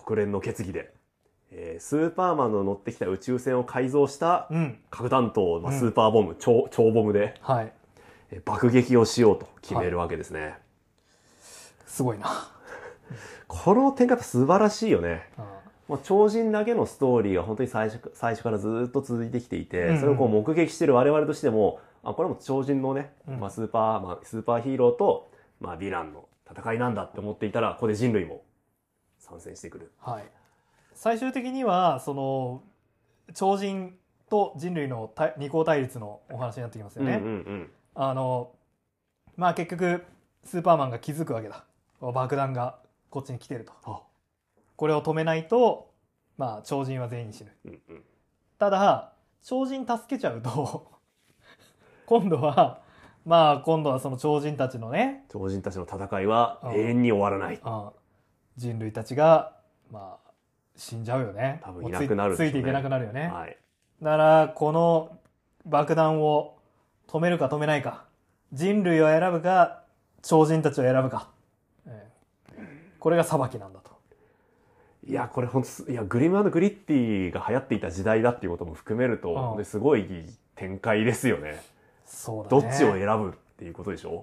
S2: 国連の決議で。スーパーマンの乗ってきた宇宙船を改造した核弾頭、スーパーボム、超ボムで、爆撃をしようと決めるわけですね。
S1: すごいな。
S2: この展開素晴らしいよね。超人だけのストーリーが本当に最初からずっと続いてきていて、それをこう目撃してる我々としても、これも超人のね、スーパーヒーローと、ヴィランの戦いなんだって思っていたら、ここで人類も参戦してくる。
S1: 最終的にはその超人と人類の二項対立のお話になってきますよね。まあ結局スーパーマンが気づくわけだ。爆弾がこっちに来てると。これを止めないと、まあ超人は全員死ぬ。ただ超人助けちゃうと今度はその超人たちのね、
S2: 超人たちの戦いは永遠に終わらない。
S1: 人類たちがまあ死んじゃうよね。
S2: 多分いなくなるでしょうね。
S1: ついていけなくなるよね。
S2: はい、
S1: だからこの爆弾を止めるか止めないか、人類を選ぶか超人たちを選ぶか、これが裁きなんだと。
S2: いやこれ本当、いやグリム&グリッティが流行っていた時代だっていうことも含めると、すごい展開ですよね。
S1: そうだね。
S2: どっちを選ぶっていうことでしょ。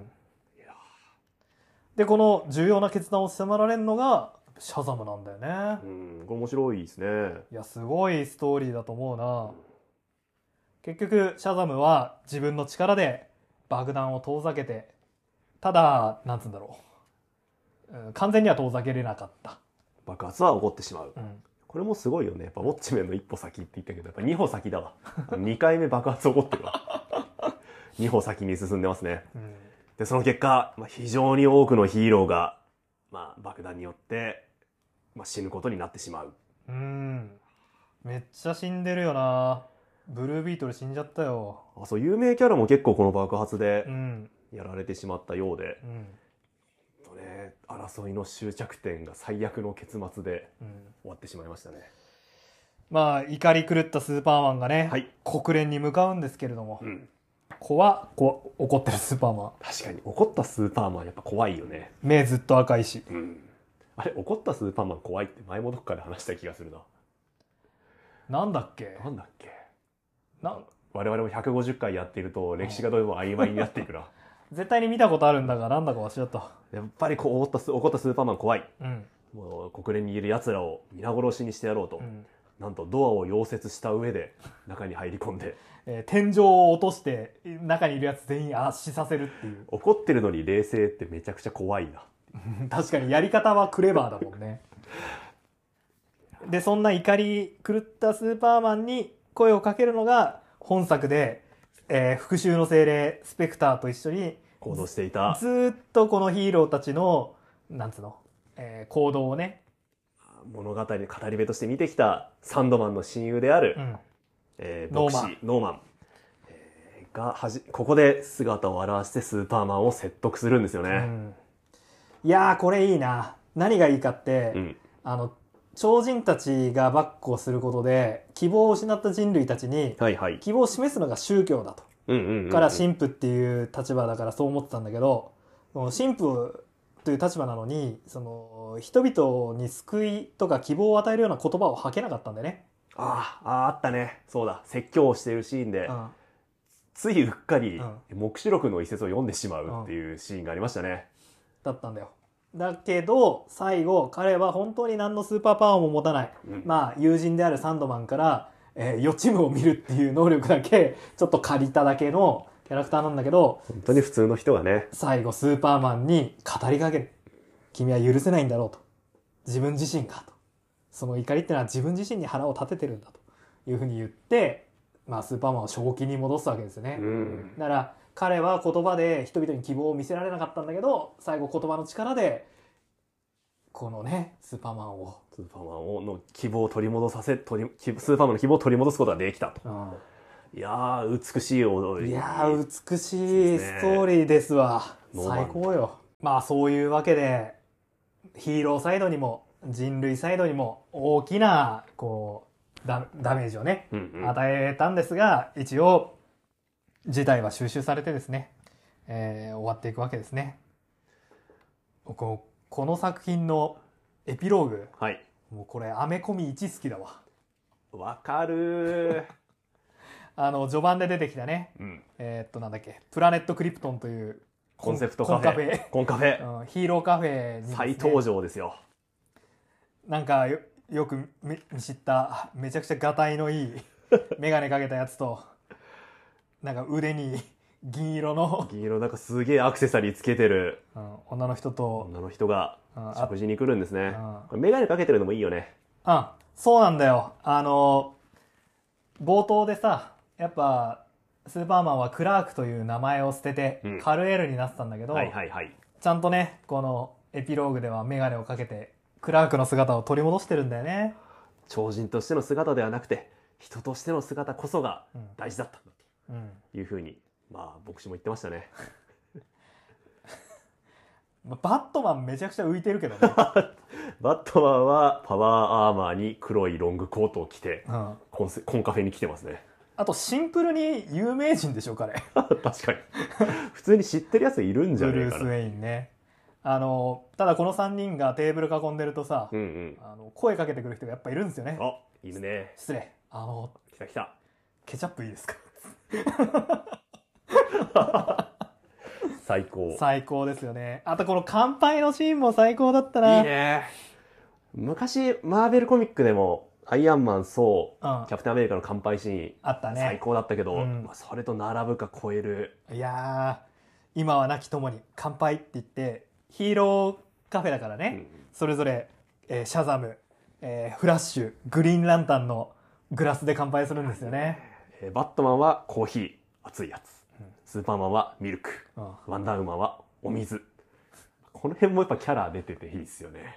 S1: でこの重要な決断を迫られるのがシャザムなんだよね。
S2: これ面白いですね。
S1: いやすごいストーリーだと思うな。結局シャザムは自分の力で爆弾を遠ざけて、ただなんつうんだろう、完全には遠ざけれなかった。
S2: 爆発は起こってしまう、これもすごいよね。やっぱウォッチメンの一歩先って言ったけど、やっぱ2歩先だわ2回目爆発起こってるわ2歩先に進んでますね、でその結果、非常に多くのヒーローが、爆弾によって、死ぬことになってしまう。
S1: めっちゃ死んでるよな。ブルービートル死んじゃったよ。
S2: そう、有名キャラも結構この爆発でやられてしまったようで、争いの終着点が最悪の結末で終わってしまいましたね。
S1: 怒り狂ったスーパーマンがね、国連に向かうんですけれども、怒ってるスーパーマン。
S2: 確かに怒ったスーパーマンやっぱ怖いよね。
S1: 目ずっと赤いし、
S2: あれ怒ったスーパーマン怖いって前もどっかで話した気がするな。
S1: なんだっけ
S2: 我々も150回やっていると歴史がどうも曖昧になっていくな
S1: 絶対に見たことあるんだがなんだか忘れちゃった。
S2: やっぱり怒ったスーパーマン怖い、もう国連にいる奴らを皆殺しにしてやろうと、なんとドアを溶接した上で中に入り込んで、
S1: 天井を落として中にいるやつ全員圧死させるっていう。
S2: 怒ってるのに冷静ってめちゃくちゃ怖いな
S1: 確かにやり方はクレバーだもんねでそんな怒り狂ったスーパーマンに声をかけるのが本作で、復讐の精霊スペクターと一緒に
S2: 行動していた、
S1: ずっとこのヒーローたちのなんつうの、行動をね、
S2: 物語で語り部として見てきたサンドマンの親友である、ノーマン、がここで姿を現してスーパーマンを説得するんですよね、
S1: いやーこれいいな。何がいいかって、超人たちが跋扈することで希望を失った人類たちに希望を示すのが宗教だと、から神父っていう立場だからそう思ってたんだけど、神父という立場なのにその人々に救いとか希望を与えるような言葉を吐けなかったんだよね。
S2: あったね。そうだ、説教をしているシーンで、ついうっかり黙示録の一節を読んでしまうっていうシーンがありましたね。
S1: だったんだよ。だけど最後彼は本当に何のスーパーパワーも持たない、友人であるサンドマンから、予知夢を見るっていう能力だけちょっと借りただけのキャラクターなんだけど、
S2: 本当に普通の人がね、
S1: 最後スーパーマンに語りかける。君は許せないんだろうと、自分自身がと、その怒りってのは自分自身に腹を立ててるんだというふうに言って、スーパーマンを正気に戻すわけですよね、だから彼は言葉で人々に希望を見せられなかったんだけど、最後言葉の力でこのねスーパーマン
S2: の希望を取り戻させスーパーマンの希望を取り戻すことができたと、いやー美しい踊り、
S1: いやー美しいストーリーですわ。最高よ。そういうわけでヒーローサイドにも人類サイドにも大きなこうダメージをね、与えたんですが、一応事態は収拾されてですね、終わっていくわけですね。この作品のエピローグ、もうこれアメコミ1好きだわ。
S2: わかる
S1: 序盤で出てきたね、なんだっけ、プラネットクリプトンという
S2: コンセプトカフェ、
S1: ヒーローカフェにですね、
S2: 再登場ですよ。
S1: なんかよく見知っためちゃくちゃがたいのいい眼鏡かけたやつと、なんか腕に銀色
S2: なんかすげえアクセサリーつけてる、
S1: 女の人
S2: が食事に来るんですね。これ眼鏡かけてるのもいいよね。
S1: そうなんだよ。 冒頭でさ、やっぱスーパーマンはクラークという名前を捨てて、カルエルになってたんだけど、ちゃんとねこのエピローグでは眼鏡をかけてクラークの姿を取り戻してるんだよね。
S2: 超人としての姿ではなくて人としての姿こそが大事だったんだというふうに、まあ牧師も言ってましたね。
S1: バットマンめちゃくちゃ浮いてるけどね。
S2: バットマンはパワーアーマーに黒いロングコートを着て、コンカフェに来てますね。
S1: あとシンプルに有名人でしょ彼。
S2: 確かに普通に知ってるやついるんじゃねえかな。
S1: ブルース・ウェインね。ただこの3人がテーブル囲んでるとさ、声かけてくる人がやっぱいるんですよね。
S2: あ、いるね。
S1: 失礼、
S2: 来た来た。
S1: ケチャップいいですか？
S2: 最高。
S1: 最高ですよね。あとこの乾杯のシーンも最高だったな。
S2: いいね。昔マーベルコミックでもアイアンマン、ソー、キャプテンアメリカの乾杯シーン
S1: あったね。
S2: 最高だったけど、それと並ぶか超える。
S1: いやー、今は亡き友に乾杯って言ってヒーローカフェだからね、それぞれ、シャザム、フラッシュ、グリーンランタンのグラスで乾杯するんですよね。
S2: バットマンはコーヒー、熱いやつ。スーパーマンはミルク。ワンダーウーマンはお水。この辺もやっぱキャラ出てていいですよね。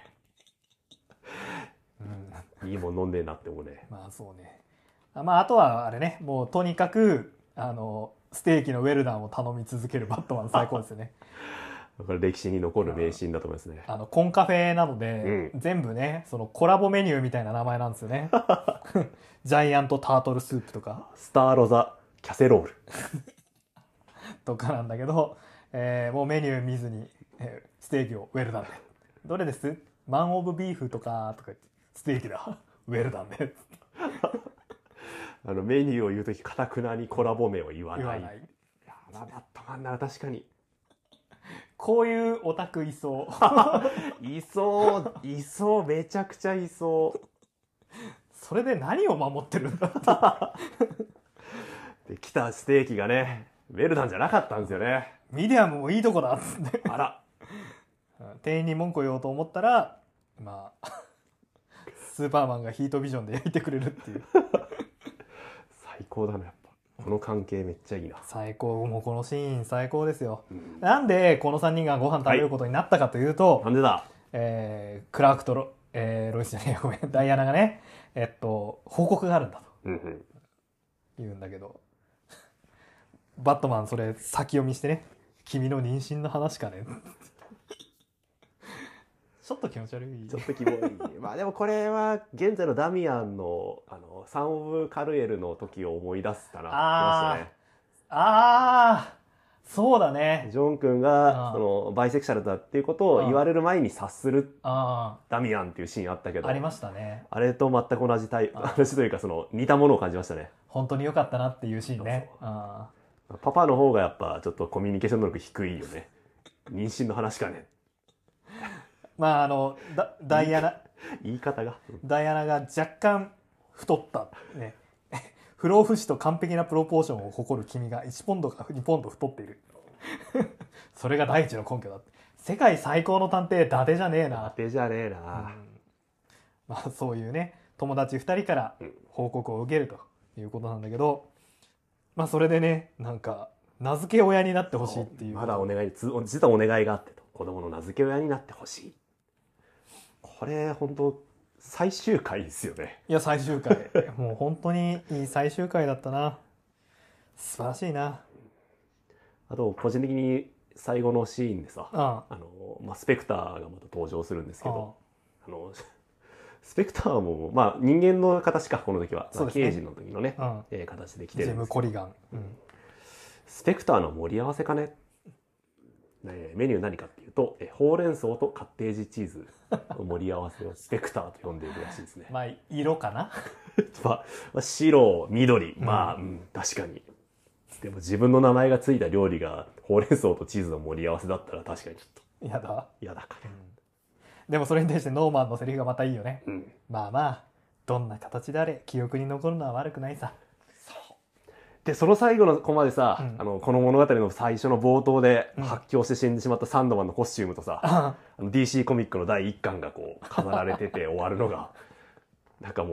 S2: いいもん飲んでんなって思うね。
S1: まあそうね。まああとはあれね、もうとにかくステーキのウェルダンを頼み続けるバットマン最高ですよね。
S2: これ歴史に残る名シーンだと思いますね。
S1: コンカフェなので、全部ねそのコラボメニューみたいな名前なんですよね。ジャイアントタートルスープとか
S2: スターロザキャセロール
S1: とかなんだけど、もうメニュー見ずに、ステーキをウェルダンで。どれです？マンオブビーフとか言ってステーキだウェルダンで。
S2: メニューを言うときかたくなにコラボ名を言わない。バットマンなら確かに
S1: こういうオタクいそう。
S2: いそうめちゃくちゃいそう。
S1: それで何を守ってるんだ
S2: で来たステーキがねウェルダンじゃなかったんですよね。
S1: ミディアムもいいとこだっつって
S2: あら
S1: 店員に文句を言おうと思ったらまあスーパーマンがヒートビジョンで焼いてくれるっていう
S2: 最高だな。やっぱこの関係めっちゃいいな。
S1: 最高。もうこのシーン最高ですよ、なんでこの3人がご飯食べることになったかというと、
S2: なんでだ、
S1: クラークとロイスじゃねえごめんダイアナがね報告があるんだと言うんだけど、バットマンそれ先読みしてね、君の妊娠の話かねちょっと気持ち悪い。
S2: ちょっと気持ち悪い。まあでもこれは現在のダミアンのサン・オブ・カルエルの時を思い出したな。
S1: そうだね。
S2: ジョン君がそのバイセクシャルだっていうことを言われる前に察するダミアンっていうシーンあったけど、
S1: ありましたね。
S2: あれと全く同じというかその似たものを感じましたね。
S1: 本当に良かったなっていうシーンね。
S2: パパの方がやっぱちょっとコミュニケーション能力低いよね。妊娠の話かね。
S1: まあダイアナ
S2: 言い方が
S1: ダイアナが若干太ったね。不老不死と完璧なプロポーションを誇る君が1ポンドか2ポンド太っている。それが第一の根拠だって。世界最高の探偵伊達じゃねえな。
S2: 伊達じゃねえな、
S1: まあそういうね友達2人から報告を受けるということなんだけど、まあそれでねなんか名付け親になってほしいっていう。
S2: まだお願い、実はお願いがあってと。子供の名付け親になってほしい。これ本当最終回ですよね。
S1: いや最終回もう本当にいい最終回だったな。素晴らしいな。
S2: あと個人的に最後のシーンでさ、スペクターがまた登場するんですけど、スペクターもまあ人間の形かこの時は、刑事の時のね、形で来てるんですけど、ジェム・
S1: コリガン、
S2: スペクターの盛り合わせかね。メニュー何かっていうとほうれん草とカッテージチーズの盛り合わせをスペクターと呼んでいるらしいですね。
S1: まあ色かな
S2: 白緑、確かに。でも自分の名前がついた料理がほうれん草とチーズの盛り合わせだったら確かにちょっと
S1: 嫌だ
S2: かね、
S1: でもそれに対してノーマンのセリフがまたいいよね、まあどんな形であれ記憶に残るのは悪くないさ。
S2: でその最後のコマでさ、この物語の最初の冒頭で発狂して死んでしまったサンドマンのコスチュームとさ、DC コミックの第1巻がこう飾られてて終わるのがなんかもう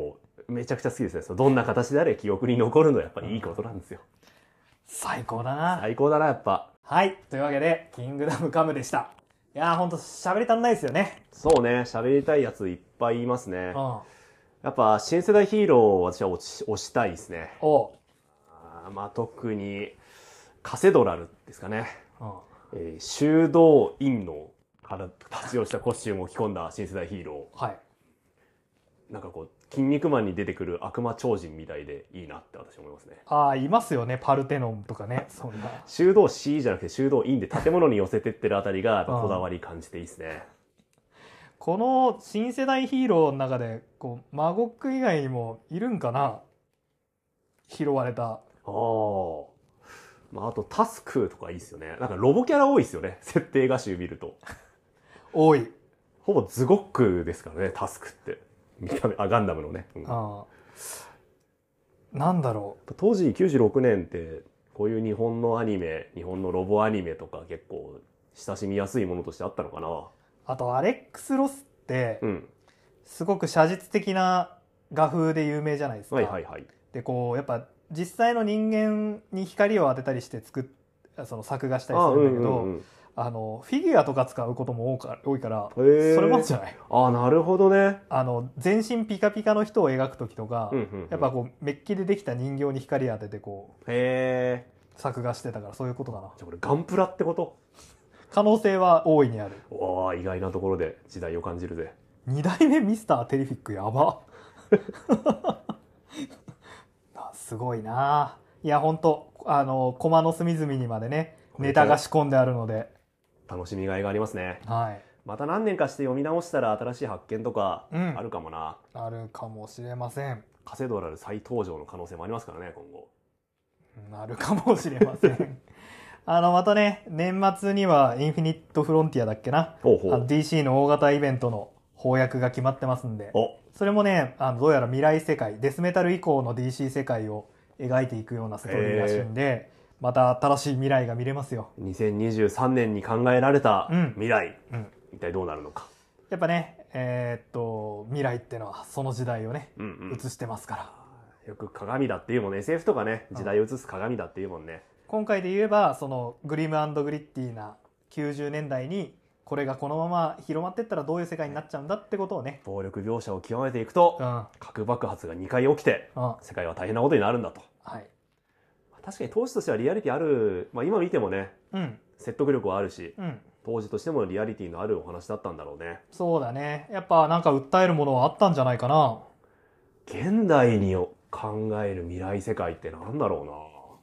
S2: めちゃくちゃ好きですね。どんな形であれ記憶に残るのはやっぱりいいことなんですよ。
S1: 最高だな。
S2: 最高だな、やっぱ。
S1: はい。というわけで、キングダムカムでした。いやー、ほんと喋り足んないですよね。
S2: そうね、喋りたいやついっぱいいますね。
S1: うん。
S2: やっぱ新世代ヒーローを私は推したいですね。まあ特にカセドラルですかね。修道院のから活用したコスチュームを着込んだ新世代ヒーロー。はい。なんかこう、筋肉マンに出てくる悪魔超人みたいでいいなって私思いますね。
S1: ああ、いますよね。パルテノンとかね。そんな。
S2: 修道士じゃなくて修道院で建物に寄せてってるあたりがやっぱこだわり感じていいですね。
S1: この新世代ヒーローの中で、こう、マゴック以外にもいるんかな？拾われた。
S2: ああ。まあ、あとタスクとかいいですよね。なんかロボキャラ多いですよね。設定画集見ると。
S1: 多い。
S2: ほぼズゴックですからね、タスクって。見た目、ガンダムのね。
S1: なんだろ
S2: う。当時96年って、こういう日本のアニメ、日本のロボアニメとか結構親しみやすいものとしてあったのかな。
S1: あと、アレックス・ロスって、すごく写実的な画風で有名じゃないですか。で、こう、やっぱ、実際の人間に光を当てたりしてその作画したりするんだけど、フィギュアとか使うことも多いから、それもあるんじゃない？
S2: ああ、なるほどね。
S1: 全身ピカピカの人を描くときとか、やっぱこう、メッキでできた人形に光当ててこう、作画してたから、そういうことかな。
S2: じゃあこれガンプラってこと？
S1: 可能性は大いにある。
S2: わあ、意外なところで時代を感じるぜ。
S1: 2代目ミスターテリフィックやば。すごいな。いや、ほんと、コマの隅々にまでね、ネタが仕込んであるので。
S2: 楽しみがいがありますね。
S1: はい。
S2: また何年かして読み直したら新しい発見とかあるかもな。
S1: あるかもしれません。
S2: カセドラル再登場の可能性もありますからね、今後。
S1: あるかもしれません。またね、年末にはインフィニットフロンティアだっけな。DC の大型イベントの翻訳が決まってますんで。それもね、どうやら未来世界、デスメタル以降の DC 世界を描いていくようなストーリーらしいんで、また新しい未来が見れますよ。
S2: 2023年に考えられた未来、一体どうなるのか。
S1: やっぱね、未来ってのはその時代をね、映してますから。
S2: よく鏡だっていうもんね。SF とかね、時代を映す鏡だっていうもんね。
S1: 今回で言えば、そのグリム&グリッティな90年代に、これがこのまま広まっていったらどういう世界になっちゃうんだってことをね。
S2: 暴力描写を極めていくと、核爆発が2回起きて、世界は大変なことになるんだと。はい。確かに当時としてはリアリティある、まあ今見てもね、説得力はあるし、当時としてもリアリティのあるお話だったんだろうね。
S1: そうだね。やっぱなんか訴えるものはあったんじゃないかな。
S2: 現代に考える未来世界ってなんだろうな。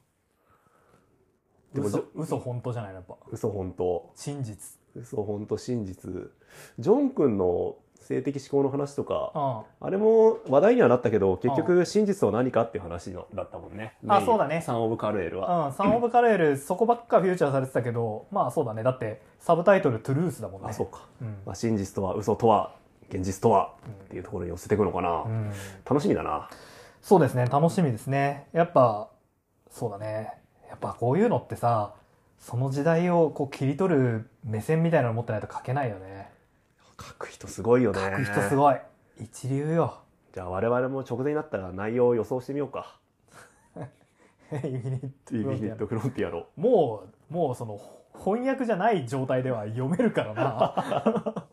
S1: でも嘘本当じゃないの、やっぱ。
S2: 嘘本当。
S1: 真実。
S2: 嘘本当真実。ジョン君の性的指向の話とか、あれも話題にはなったけど、結局真実は何かっていう話だったもんね。
S1: そうだね。
S2: サン・オブ・カルエルは。
S1: サン・オブ・カルエル、そこばっかフューチャーされてたけど、まあそうだね。だって、サブタイトルトゥルースだもんね。
S2: そうか。まあ真実とは、嘘とは、現実とは、っていうところに寄せていくのかな。楽しみだな。
S1: そうですね。楽しみですね。やっぱ、そうだね。やっぱこういうのってさ、その時代をこう切り取る目線みたいなの持ってないと書けないよね。
S2: 書く人すごいよね。
S1: 書く人すごい。一流よ。
S2: じゃあ我々も直前になったら内容を予想してみようか。
S1: インフィニ
S2: ットフロンティアの。
S1: もうその翻訳じゃない状態では読めるからな。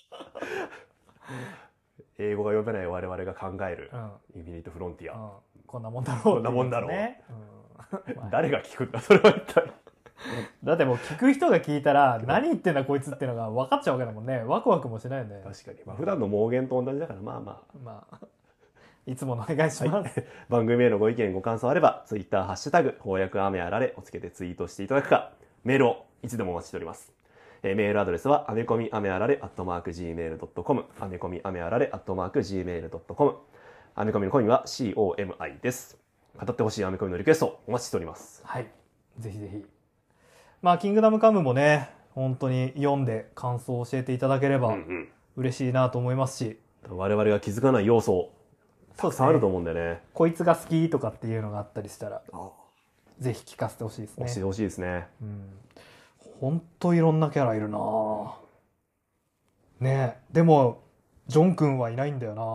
S2: 英語が読めない我々が考えるインフィニットフロンティア。
S1: こんなもんだろう。
S2: こんなもんだろう。誰が聞くんだそれは一体。
S1: だってもう聞く人が聞いたら何言ってんだこいつってのが分かっちゃうわけだもんね。ワクワクもしないよね。
S2: 確かに。まあ普段の妄言と同じだからまあ
S1: いつものお願いします。
S2: 番組へのご意見ご感想あれば Twitter ハッシュタグ翻訳雨あられをつけてツイートしていただくか、メールをいつでもお待ちしております。メールアドレスはアメコミアメあられ@gmail.com アメコミアメあられ@gmail.com アメコミのコミは COMI です。語ってほしいアメコミのリクエストお待ちしております。
S1: はい。ぜひぜひ。まあ、キングダムカムもね、本当に読んで感想を教えていただければ嬉しいなと思いますし。
S2: 我々が気づかない要素、たくさんあると思うんでね。
S1: こいつが好きとかっていうのがあったりしたら、ぜひ聞かせてほしいですね。
S2: 教えてほしいですね。
S1: 本当いろんなキャラいるなねえ。でも、ジョン君はいないんだよな。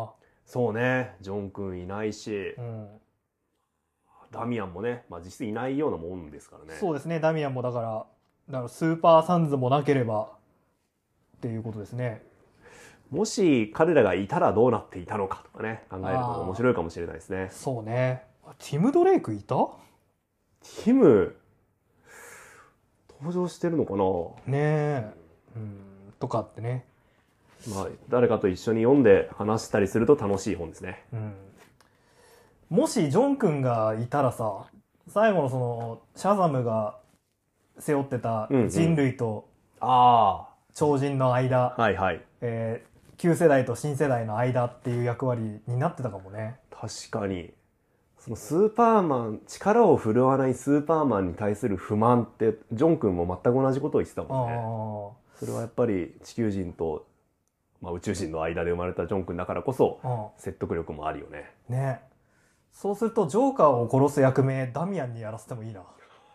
S2: そうね、ジョン君いないし、ダミアンもね、まあ、実質いないようなもんですからね。
S1: そうですね、ダミアンもだからスーパーサンズもなければっていうことですね。
S2: もし彼らがいたらどうなっていたのかとかね、考えると面白いかもしれないですね。
S1: そうね。ティム・ドレイクいた？
S2: ティム登場してるのかな。
S1: ねえ、とかってね。
S2: まあ誰かと一緒に読んで話したりすると楽しい本ですね。
S1: もしジョン君がいたらさ、最後のそのシャザムが背負ってた人類と超人の間、旧世代と新世代の間っていう役割になってたかもね。
S2: 確かに。そのスーパーマン、力を振るわないスーパーマンに対する不満ってジョン君も全く同じことを言ってたもんね。それはやっぱり地球人と、まあ、宇宙人の間で生まれたジョン君だからこそ説得力もあるよね。
S1: ね。そうするとジョーカーを殺す役目ダミアンにやらせてもいいな。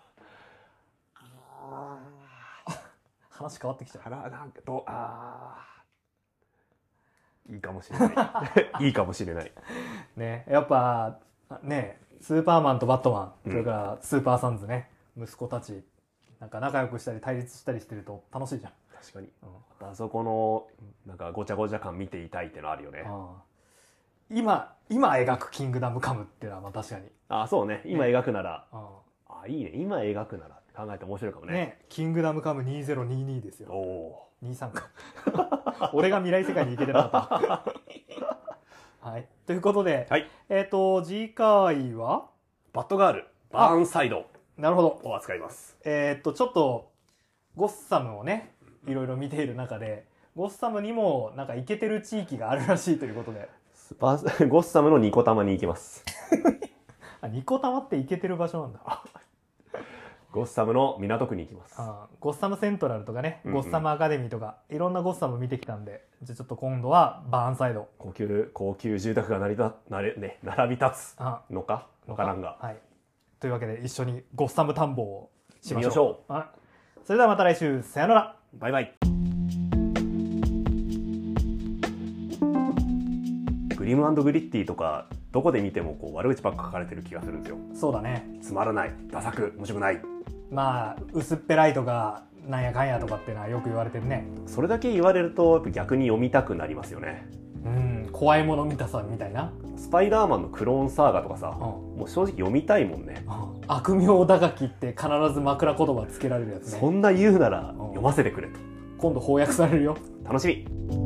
S1: 話変わってきちゃう。
S2: なんかいいかもしれないいいかもしれない
S1: ね。やっぱね、スーパーマンとバットマン、それからスーパーサンズね、息子たちなんか仲良くしたり対立したりしてると楽しいじゃん。
S2: 確かに、あそこのなんかごちゃごちゃ感見ていたいってのあるよね。
S1: 今描くキングダムカムっていうのは確かに
S2: そうね、今描くなら、いいね、今描くならって考えて面白いかもね。
S1: キングダムカム2022ですよ。23か俺が未来世界に行けてなかったはい、ということで、次回は
S2: バッドガールバーンサイド
S1: なるほど
S2: を扱います。
S1: ちょっとゴッサムをねいろいろ見ている中でゴッサムにもなんかイケてる地域があるらしいということで
S2: ゴッサムのニコタマに行きます
S1: ニコタマってイケてる場所なんだ
S2: ゴッサムの港区に行きます。
S1: ゴッサムセントラルとかね、ゴッサムアカデミーとかいろんなゴッサム見てきたんで、じゃあちょっと今度はバーンサイド
S2: 高級住宅が並び立つのかなんか、
S1: というわけで一緒にゴッサム探訪をしましょう。それではまた来週、さよなら、
S2: バイバイ。グリム&グリッティとかどこで見てもこう悪口ばっか書かれてる気がするんですよ。
S1: そうだね。
S2: つまらない、ダサく、面白くない。
S1: まあ薄っぺらいとかなんやかんやとかっていうのはよく言われてるね。
S2: それだけ言われると逆に読みたくなりますよね。
S1: 怖いもの見たさみたいな。
S2: スパイダーマンのクローンサーガとかさ、もう正直読みたいもんね。
S1: 悪名高きって必ず枕言葉つけられるやつね。
S2: そんな言うなら読ませてくれと。
S1: 今度翻訳されるよ。
S2: 楽しみ。